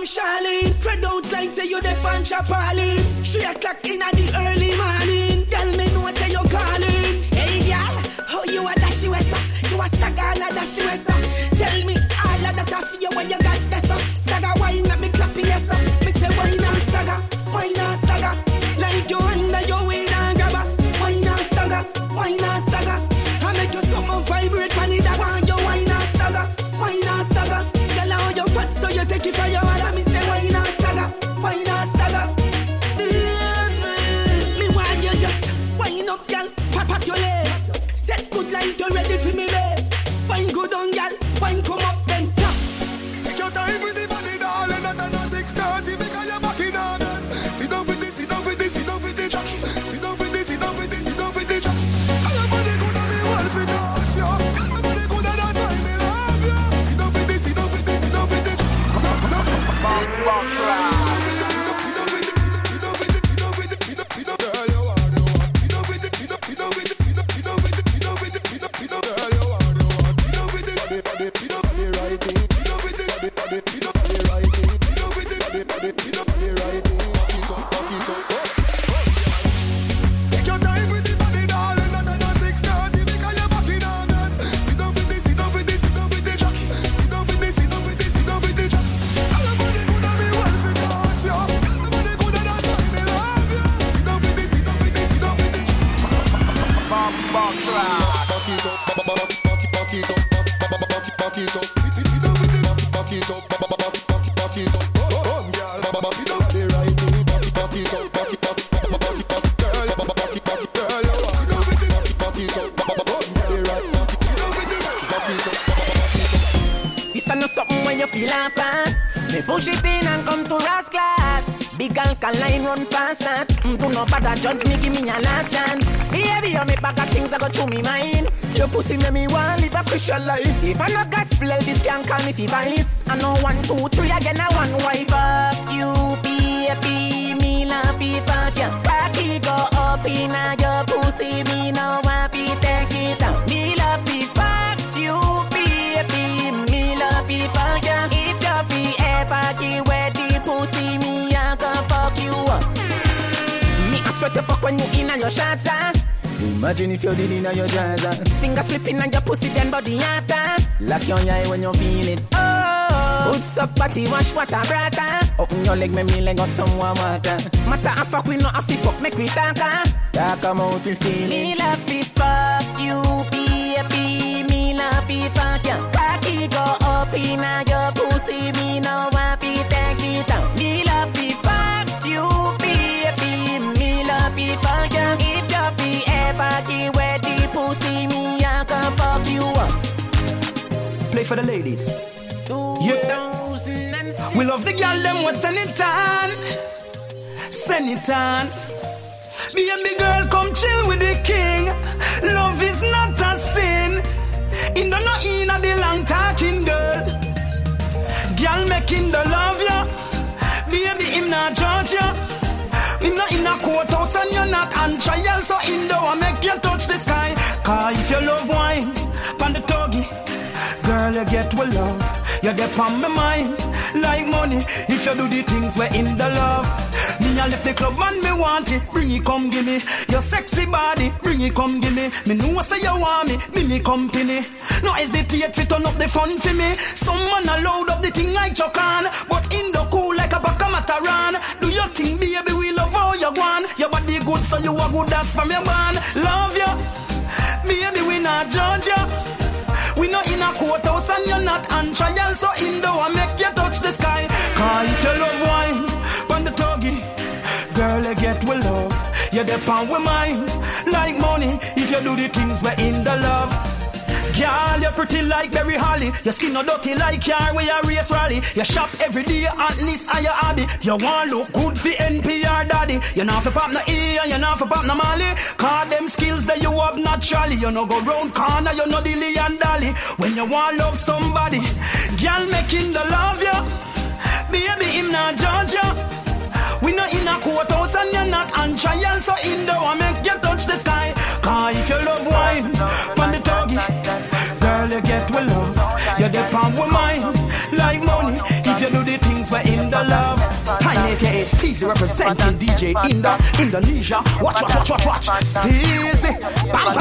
from Charlene. Spread out like say you the punch a Pauline. Three o'clock in the early morning. Tell me no say you calling. Hey girl, how you a dashy wesa? You a stagger and a dashy wesa? Tell me all of that for you when you got this up. Stagger wine make me clap yes up. Me say wine and stagger, wine and stagger. Like you under your way and grabber. Wine and stagger, wine and stagger. I make you something vibrate when it dagger. You wine and stagger, wine and stagger. Girl how you fat so you take it for your mother. Me say wine and stagger, wine and stagger. Mm-hmm. Me want you just wine up, girl. Pat pat your legs. Set good like you ready for me, babe. Wine good on, girl. Wine come up then stop. Take your time with the body, darling. Not at six thirty because you're back in on. Sit down for this, sit down for this, sit down for the jockey. Sit down for this, sit down for this, sit down for the jockey. All your body good on me, well fit touch you. All your body good on that's why me love you. Sit down for this, sit down for this, sit down for the jockey. Sit down, sit down, sit down. Bang, bang, clap. This ain't no something when you feel like fat. Me push it in and come to Rasclad. Big alkaline run fast that. Mm, do not bother judge me, give me a last chance. Baby, on me back of things that go through me mind. Your pussy make me want live a Christian life. If I not gospel, this can call me fi vice. I know one, two, three again, I one wife. Fuck you, baby, me love fi fuck ya. Rocky go up in a your pussy, me no want fi take it out. Me love fi fuck you, baby, me love fi fuck ya. If you fi ever give where the pussy, me I go fuck you up. Me I swear to fuck when you in on your shots, ah. Imagine if you did in on your jazz, ah. Finger slipping on your pussy, then body hotter. Lock your eye when you feel it. Oh, good suck body, wash water, brother. Open your leg, make me leg or someone water. Matter of fact, we not have to fuck, make we talk, ah. Talk about we feel it. Me love fi fuck you, baby. Me love fi fuck ya. Rocky go up in a your pussy, me no want fi take it out. Me love fi fuck you, baby. Me love fi fuck ya. If you fi ever give where the pussy, me I can fuck you up. Play for the ladies. Yeah. We love the girl, them we send it on. Send it on. Me and me girl come chill with the king. Love is not a sin. In the no in a the long talking girl. Girl making the love ya. Baby him not judge ya. Him not in a courthouse and you're not on trial. So in the I make you touch the sky. Cause if you love wine, pan the tuggy, girl you get well love. You get on my mind like money. If you do the things we're in the love. Me I left the club and me want it. Bring it come give me your sexy body. Bring it come give me. Me know say you want me. Be me company. No hesitate fi turn up the fun for me. Someone a load up the thing like Chocan, but in the cool like a Bacamataran. Do your thing baby, we love how you want. Your body good so you a good ass from your band. Love you, baby we not judge you. We not in a courthouse and you're not on trial. So in the I make you touch the sky. Cause if you love wine, on the tuggy, girl you get with love. You depend with mine like money. If you do the things we're in the love. Girl, you're pretty like Berry Holly. Your skin no dirty like car where you race rally. You shop every day at least on your hobby. You want look good for N P R daddy. You not for pop no E and you not for pop no Molly. Cause them skills that you have naturally. You no go round corner, you no dilly and dally. When you want love somebody, girl making the love you. Baby him not judge you. We not in a courthouse and you're not on trial. So in the I make you touch the sky. Cause if you love wine, on the tuggy, girl you get well love. You depend with mine like money. If you do the things we're in the your love. Stein aka Steezy representing D J in the Indonesia. Watch, watch, watch, watch, watch. Steezy, bam,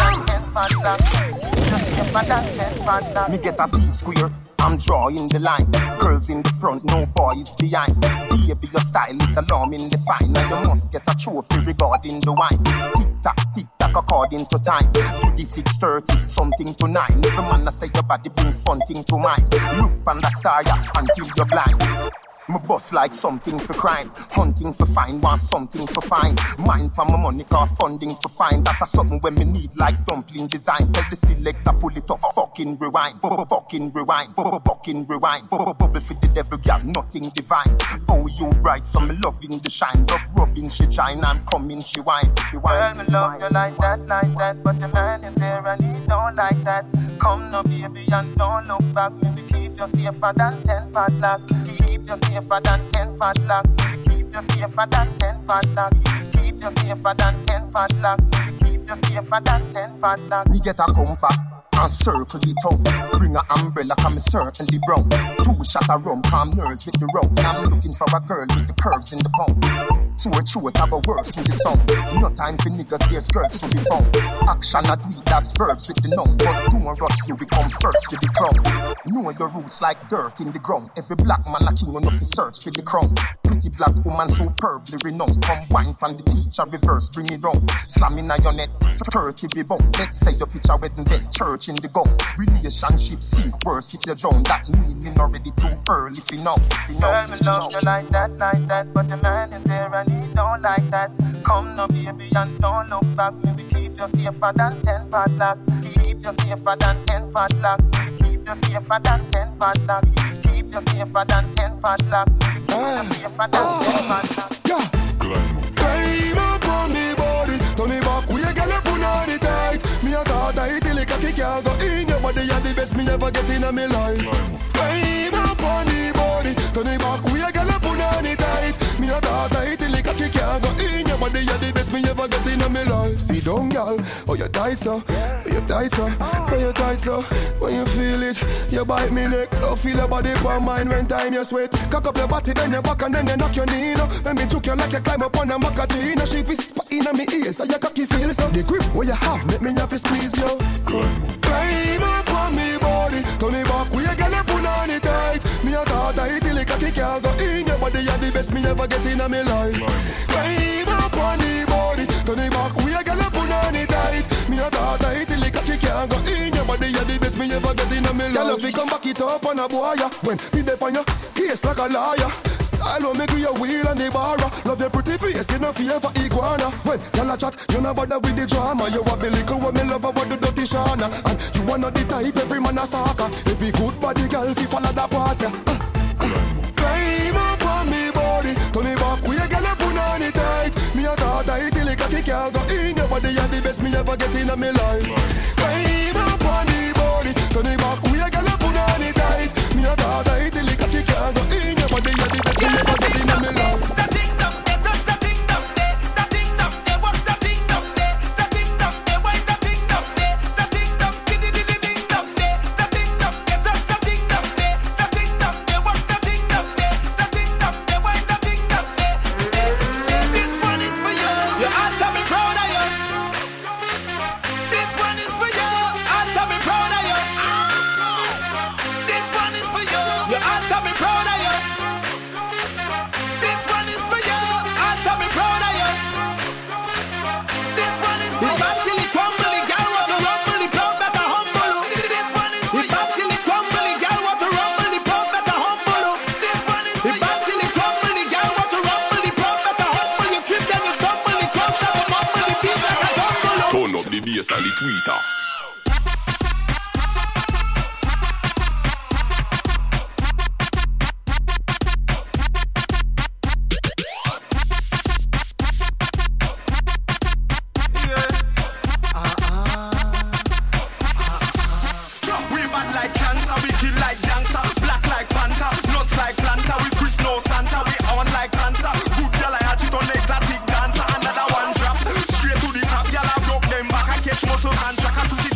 bam. Me get a T-square, I'm drawing the line. Girls in the front, no boys behind. Baby, your style is alarming the fine. Now you must get a trophy regarding the wine. Tick-tock, tick-tock according to time. To the six thirty, something to nine. Every man I say your body bring fun thing to mind. Look on the star, yeah, until you're blind. Me bust like something for crime. Hunting for fine, want something for fine. Mind for my money, car funding for fine. That a something when me need like dumpling design. Tell the selector pull it up, fucking rewind. Fucking rewind, fucking rewind. Bubble for the devil, girl, nothing divine. Oh, you bright, so me loving the shine. Love rubbing, she shine, I'm coming, she wine. Girl, me love you like that, like that. But your man is here and he don't like that. Come no baby and don't look back. Maybe keep you safer than ten padlock. Keep you safer than ten padlock. Keep you safer than ten padlock. Keep you safer than ten padlock. Keep you safer than ten padlock. Me get a compass and circle the tongue. Bring a umbrella, come me certainly brown. Two shot of rum, calm nerves with the rum. I'm looking for a girl with the curves in the pound. So a truth have a words in the song. No time for niggas, there's girls to be found. Action a do it, that's verbs with the noun. But don't rush you, we come first with the clown. Know your roots like dirt in the ground. Every black man a king enough to search for the crown. Pretty black woman superbly renowned. Come wine from the teacher, reverse, bring it down. Slamming on your net, thirty rebound. Let's say your picture wedding bed, church in the gun. Relationship sink worse if you drown. That meaning already too early for now. Girl, me love you like that, like that. But your man is here and he don't like that. Come no baby and don't look back. Maybe keep you safer than ten padlock. Keep you safer than ten padlock. Keep you safer than ten padlock. Keep you safer than ten padlock. Keep you safer than ten padlock. Yeah. Climb up on me body, turn me back, we a girl up on it tight. Me a thought I till it cocky can't go in your body, you're the best me ever get in a me life. Climb up on me body, turn me back, we a girl up on it tight. Me a thought I till it cocky can't go in your body, you're the best me ever get in a me life. See down, girl, oh you tight so, oh you tight so, oh you tight so. When you feel it, you bite me neck. Don't feel your body for mine when time you sweat. Cock up your body, then you back and then you knock your knee. No, let me choke you like you climb up on a macadina. She whisper in my ear, so you cocky feel so. The grip where you have, make me have to squeeze you. Climb up on me body, turn me back, we a girl up on it tight. Me a thought I till it cocky can't go in your body, you're the best me ever get in my life. Climb up on me body, turn me back, we a girl up on it tight. Me a thought I till it cocky can't go in your body, you're the best me ever get in my life. Girl, if we come back it up on a boy, when me dip on your case like a liar. I will make you a wheel and the bar. Love your pretty face, you no fear for iguana. When y'all a chat, you no bother with the drama. You a the little one me love about the dirty shana. And you wanna the type every man a soccer. If you good body girl, if you follow the party. Uh, uh. Climb up on me body, turn me back, we a girl up on it tight. Me a thought I till it cocky can't go in your body, you're the best me ever get in my life. Climb up on me body, turn me back, we a girl up on it tight. Me a thought I till it cocky can't go in your body, you're the best me ever get in my life. And the Twitter. Muscle and track to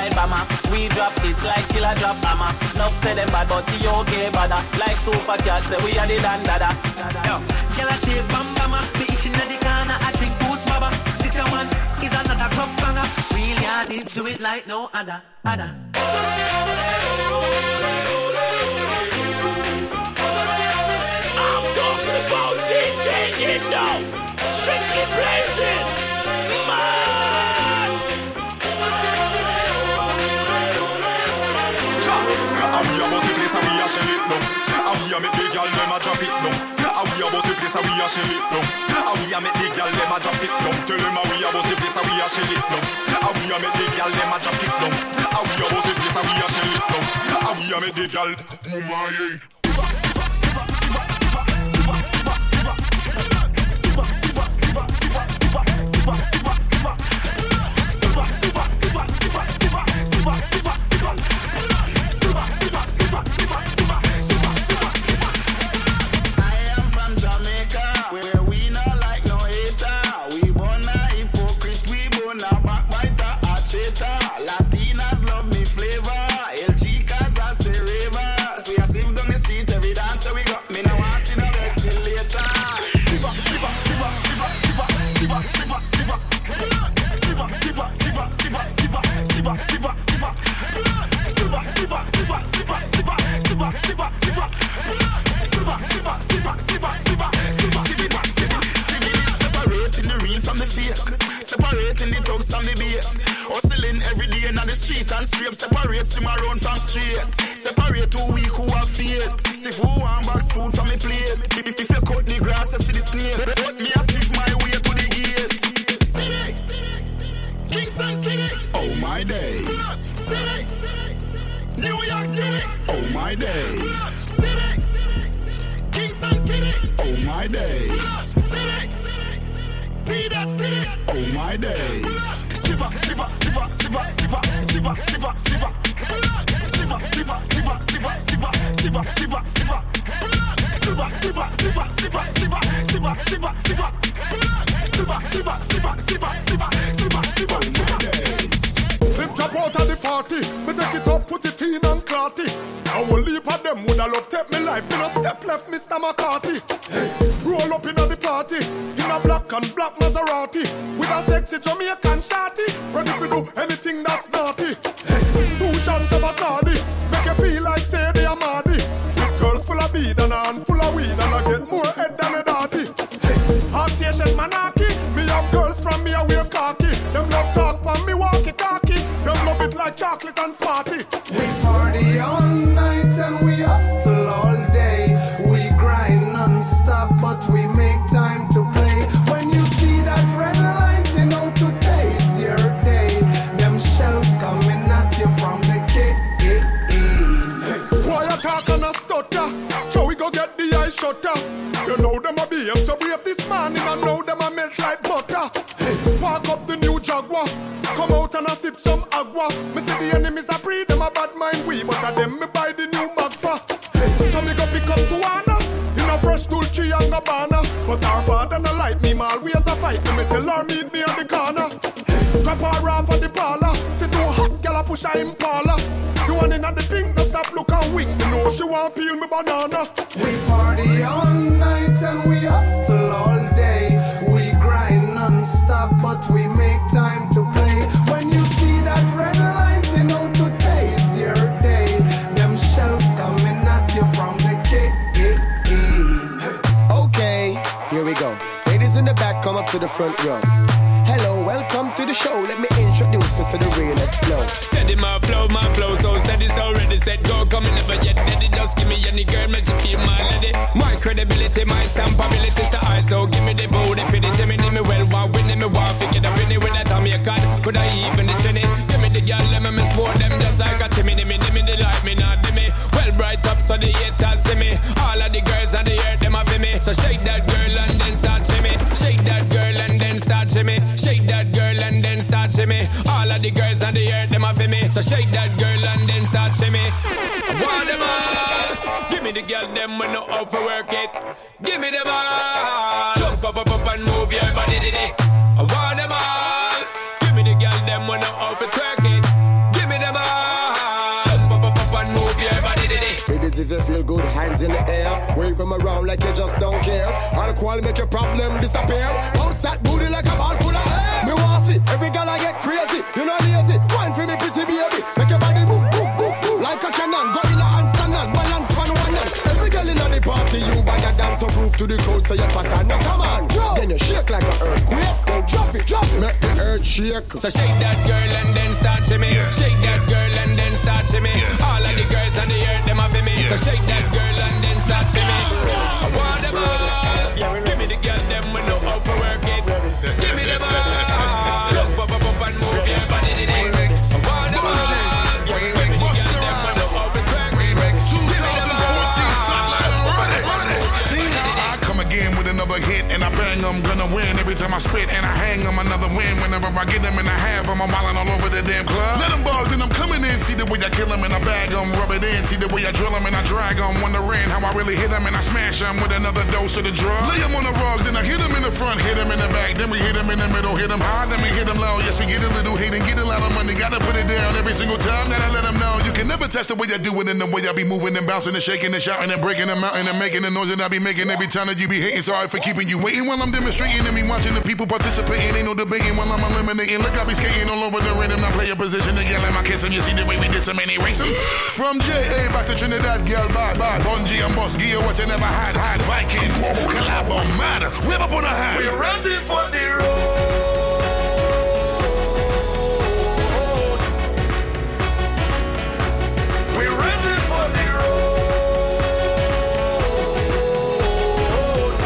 like Bama. We drop it like killer drop hammer. Nuff say them bad, but you okay, bada. Like super cat, say we are the dandada. Yo, girl a shape bam bama. Me itching in the corner, I drink boots baba. This your one is another crop banger. Real artists do it like no other, other. I'm talking about D J Indo, strictly blazing, man. And we a bossy place and we a shell it down. And we a make the girl them a drop it down. And we a bossy place and we a shell it down. And we a make the girl them a drop it down. Tell them we a bossy place and we a shell it down. And we a make the girl them a drop it down. And we a bossy place and we a shell it down. And we a make the girl oh my yeah. Separating the real from the fake, separating the thugs from the bait. Hustling every day in the street and scrape. Separate him around from straight. Separate who weak, who have faith. See who want box food from me plate. If, if you cut the grass, you see the snake. But me a sift my way to the gate. City, Kingston City. Oh my days. City, New York City. Oh my days. City, Kingston City. Oh my days. City, see that city. Oh my days. Siva, Siva, Siva, Siva, Siva, Siva, Siva, Siva. Siva, Siva, Siva, Siva, Siva, Siva, Siva, Siva. Siva, Siva, Siva, Siva, Siva, Siva, Siva, Siva. Siva, Siva, Siva, Siva, Siva, Siva, Siva, Siva. Clip drop out of the party. Me take it up, put it in and clot it. I will leap at them, would I love take me life. Me no step left, Mister McCarthy. Hey, roll up in the party. In a black and black Maserati. With a sexy Jamaican shawty. Ready to do anything that's naughty. Hey, two shots of Bacardi. Make you feel like say they are Mardi. With girls full of bead and a handful of weed. And I get more head than a daddy. Hey, Association Monarchy. Me have girls from me a wear khaki. Them love talk from me walkie-talkie. Them love it like chocolate and Smarty. We party all night and we hustle all day. We grind non-stop but we make time to play. When you see that red light, you know today's your day. Them shells coming at you from the K. Why you talk and a stutter? So we go get the eye shutter. You know them a behave so brave this morning. I know them a melt like butter. Hey, park up the new Jaguar. Come out and I sip some agua. Me see the enemies a pre, them a bad mind we. But a them me buy the new Magfa. Hey, so me go pick up Tuana. In a fresh Dulce and Gabbana. But our father no like me, my always a fight. Me tell her meet me on the corner. Hey, drop her off at the parlor. See two hot gal a push her Impala. The one in the pink no stop look and wink. Me know she want peel me banana. We party all night and we hustle all day. We grind non-stop but we make time to play. When you see that red light, you know today's your day. Them shells coming at you from the K. Okay, here we go. Ladies in the back, come up to the front row. Hello, welcome to the show. Let me introduce you to the realest flow. Steady my flow, my flow so steady, so ready, set, go, coming never yet ready. Just give me any girl, make you feel my lady. My credibility, my stampability, so I so give me the booty for the Gemini, me well, while winning me, while figure the penny with that on me a card. Could I even the trinity? Give me the girl, let me miss more them just like a Timmy, me, me, me, they like me, not me. Well, bright up so the haters see me. All of the girls and the air, them a for me. So shake that girl and then start shimmy. Shake that girl and then start shimmy. Shake that girl and then start shimmy. All of the girls on the air, them a for me. So shake that girl and then start shimmy. I want them all. Give me the girl, them when no out for work it. Give me them all. Jump up, up, up and move your body, did it. I want them all. Give me the girl, them when no out for twerk it. Give me them Cause if you feel good, hands in the air. Wave them around like you just don't care. Alcohol make your problem disappear. Bounce that booty like a ball full of air. Me want see every girl I get crazy. You know lazy. Wine for me pretty baby. Make your body boom, boom, boom, boom. Like a cannon. Go in a handstand and balance on one hand. Every girl in the party, you buy a dance. So prove to the crowd so you pattern. Now come on, drop. Then you shake like an earthquake. Then drop it, drop it. Make the earth shake. So shake that girl and then start to me. Yeah. Shake that girl and then start to me. Yeah. All of the girls on the earth, them are for me. Yeah. So shake that girl and then start to me. I want them all. Yeah, give me the girl, them we know how to work it. Give me them all. Up, up, up, up and move your body to the remix. I want them all. Yeah, give me the girl, them we know how to work it. Remix twenty fourteen, Sunlight, ready, ready. See, I come again with another hit and I bang, I'm gonna win every time I spit and I hang them another win. Whenever I get them and I have them, I'm wildin' all over the damn club. Let them bug, then I'm coming in. See the way I kill them and I bag them, rub it in. See the way I drill them and I drag them. Wondering how I really hit them and I smash them with another dose of the drug. Lay them on the rug, then I hit them in the front, hit them in the back. Then we hit them in the middle, hit them high, then we hit them low. Yes, we get a little hate and get a lot of money. Gotta put it down every single time that I let them know. You can never test the way I do it and the way I be moving and bouncing and shaking and shouting and breaking the mountain and making the noise that I be making every time that you be hating. Sorry for keeping you waiting while I'm demonstrating and me watching the people participating. Ain't no debating while I'm eliminating. Look, I be skating all over the rhythm. I play a position to yell at my kiss and you see the way we did some and erase them. From J A back to Trinidad, girl, bad, bad. Bungie and Boss Gear, what you never had, had. Vikings, collab on matter. Whip up on a high. We're ready for the road. We're ready for the road.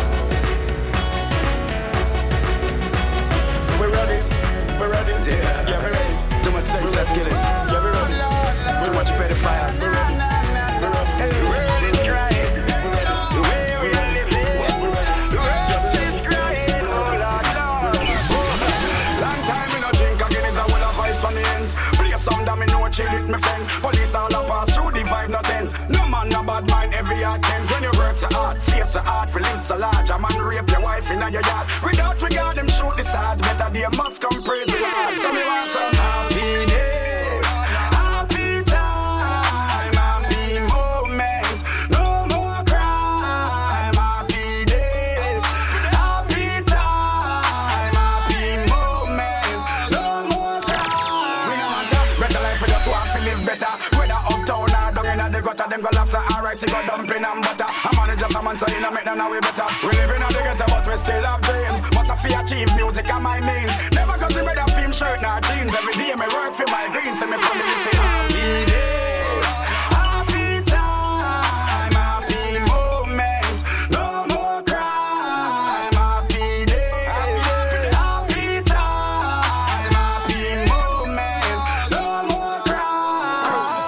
So we're ready. We're ready. Yeah, yeah, we're ready. Too much sex, let's get it. Yeah, we're ready. Too much pedophiles. We're ready. We're ready. Hey, the world is crying. The way we are living. The world is crying. Oh Lord, Lord. Long time we no drink again is a whole of ice on the ends. Play some damn me no chill with my friends. Police all up pass through the vibe no tens. No man no bad mind every yard tens. When you work so hard, save so hard for live so large. A man rape your wife in your yard. Without regard them shoot the sarge. Better they must come praise the Lord. So me want some happy days, happy time, happy moments. No more crime, happy days, happy time, happy moments. No more crime. We want a better life, we just want to live better. Whether uptown or down in the gutter, them go lobster or rice, go dumpling and butter. I'm on just a man, so you know make them now we better. We live in the gutter, but we still have dreams. Must have to achieve music and my means. Never cause me better film shirt nor jeans. Every day me work for my dreams, and me family say happy days, happy time, happy moments. No more crime, happy days, happy time, happy moments. No more crime.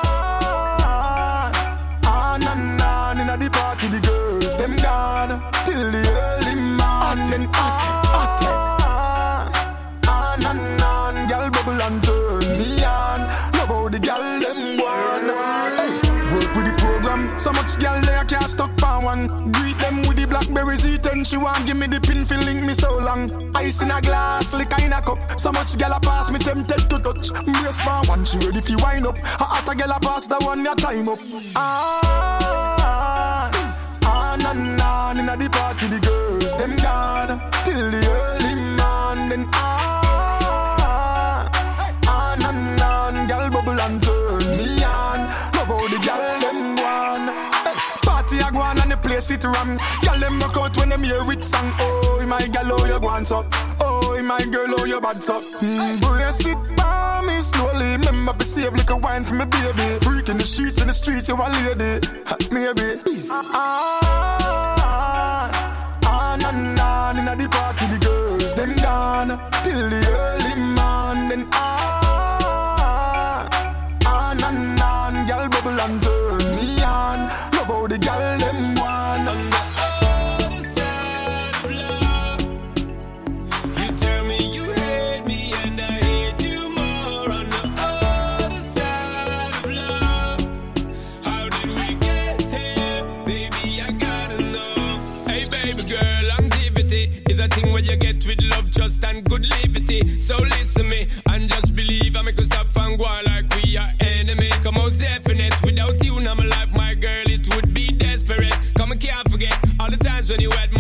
On and on in the party, the girls them gone till the early morning. On and on, girl bubble and turn me on. Love how the girl them want. Hey, work with the program. So much girl there I can't stop for one. Greet them with the blackberries eating. She want give me the pin for link me so long. Ice in a glass, liquor in a cup. So much girl a pass me tempted to touch. Brace for one, she ready fi wind up. A hotter girl a pass the one your time up. Ah, on and on in the party, the girls them gone till the early morning. Ah, on and on, girl bubble and turn me on. Love how the girl them gone. Hey, party a go on and the place it ram. Girl them rock out when them hear it song. Oh my girl, oh you gone so. Oh my girl, oh you bad so. Mm, brace it for me slowly. Remember to save like a wine for me baby. Breaking the sheets in the streets, you a lady. Maybe. Ah, on and on in the party, the girls them gone till the early morning. Ah, on and on, girl bubble and turn me on. Love how the girl them want. And good liberty, so listen me and just believe I make us stop and go like we are enemy. Come out definite, without you now my life, my girl, it would when you had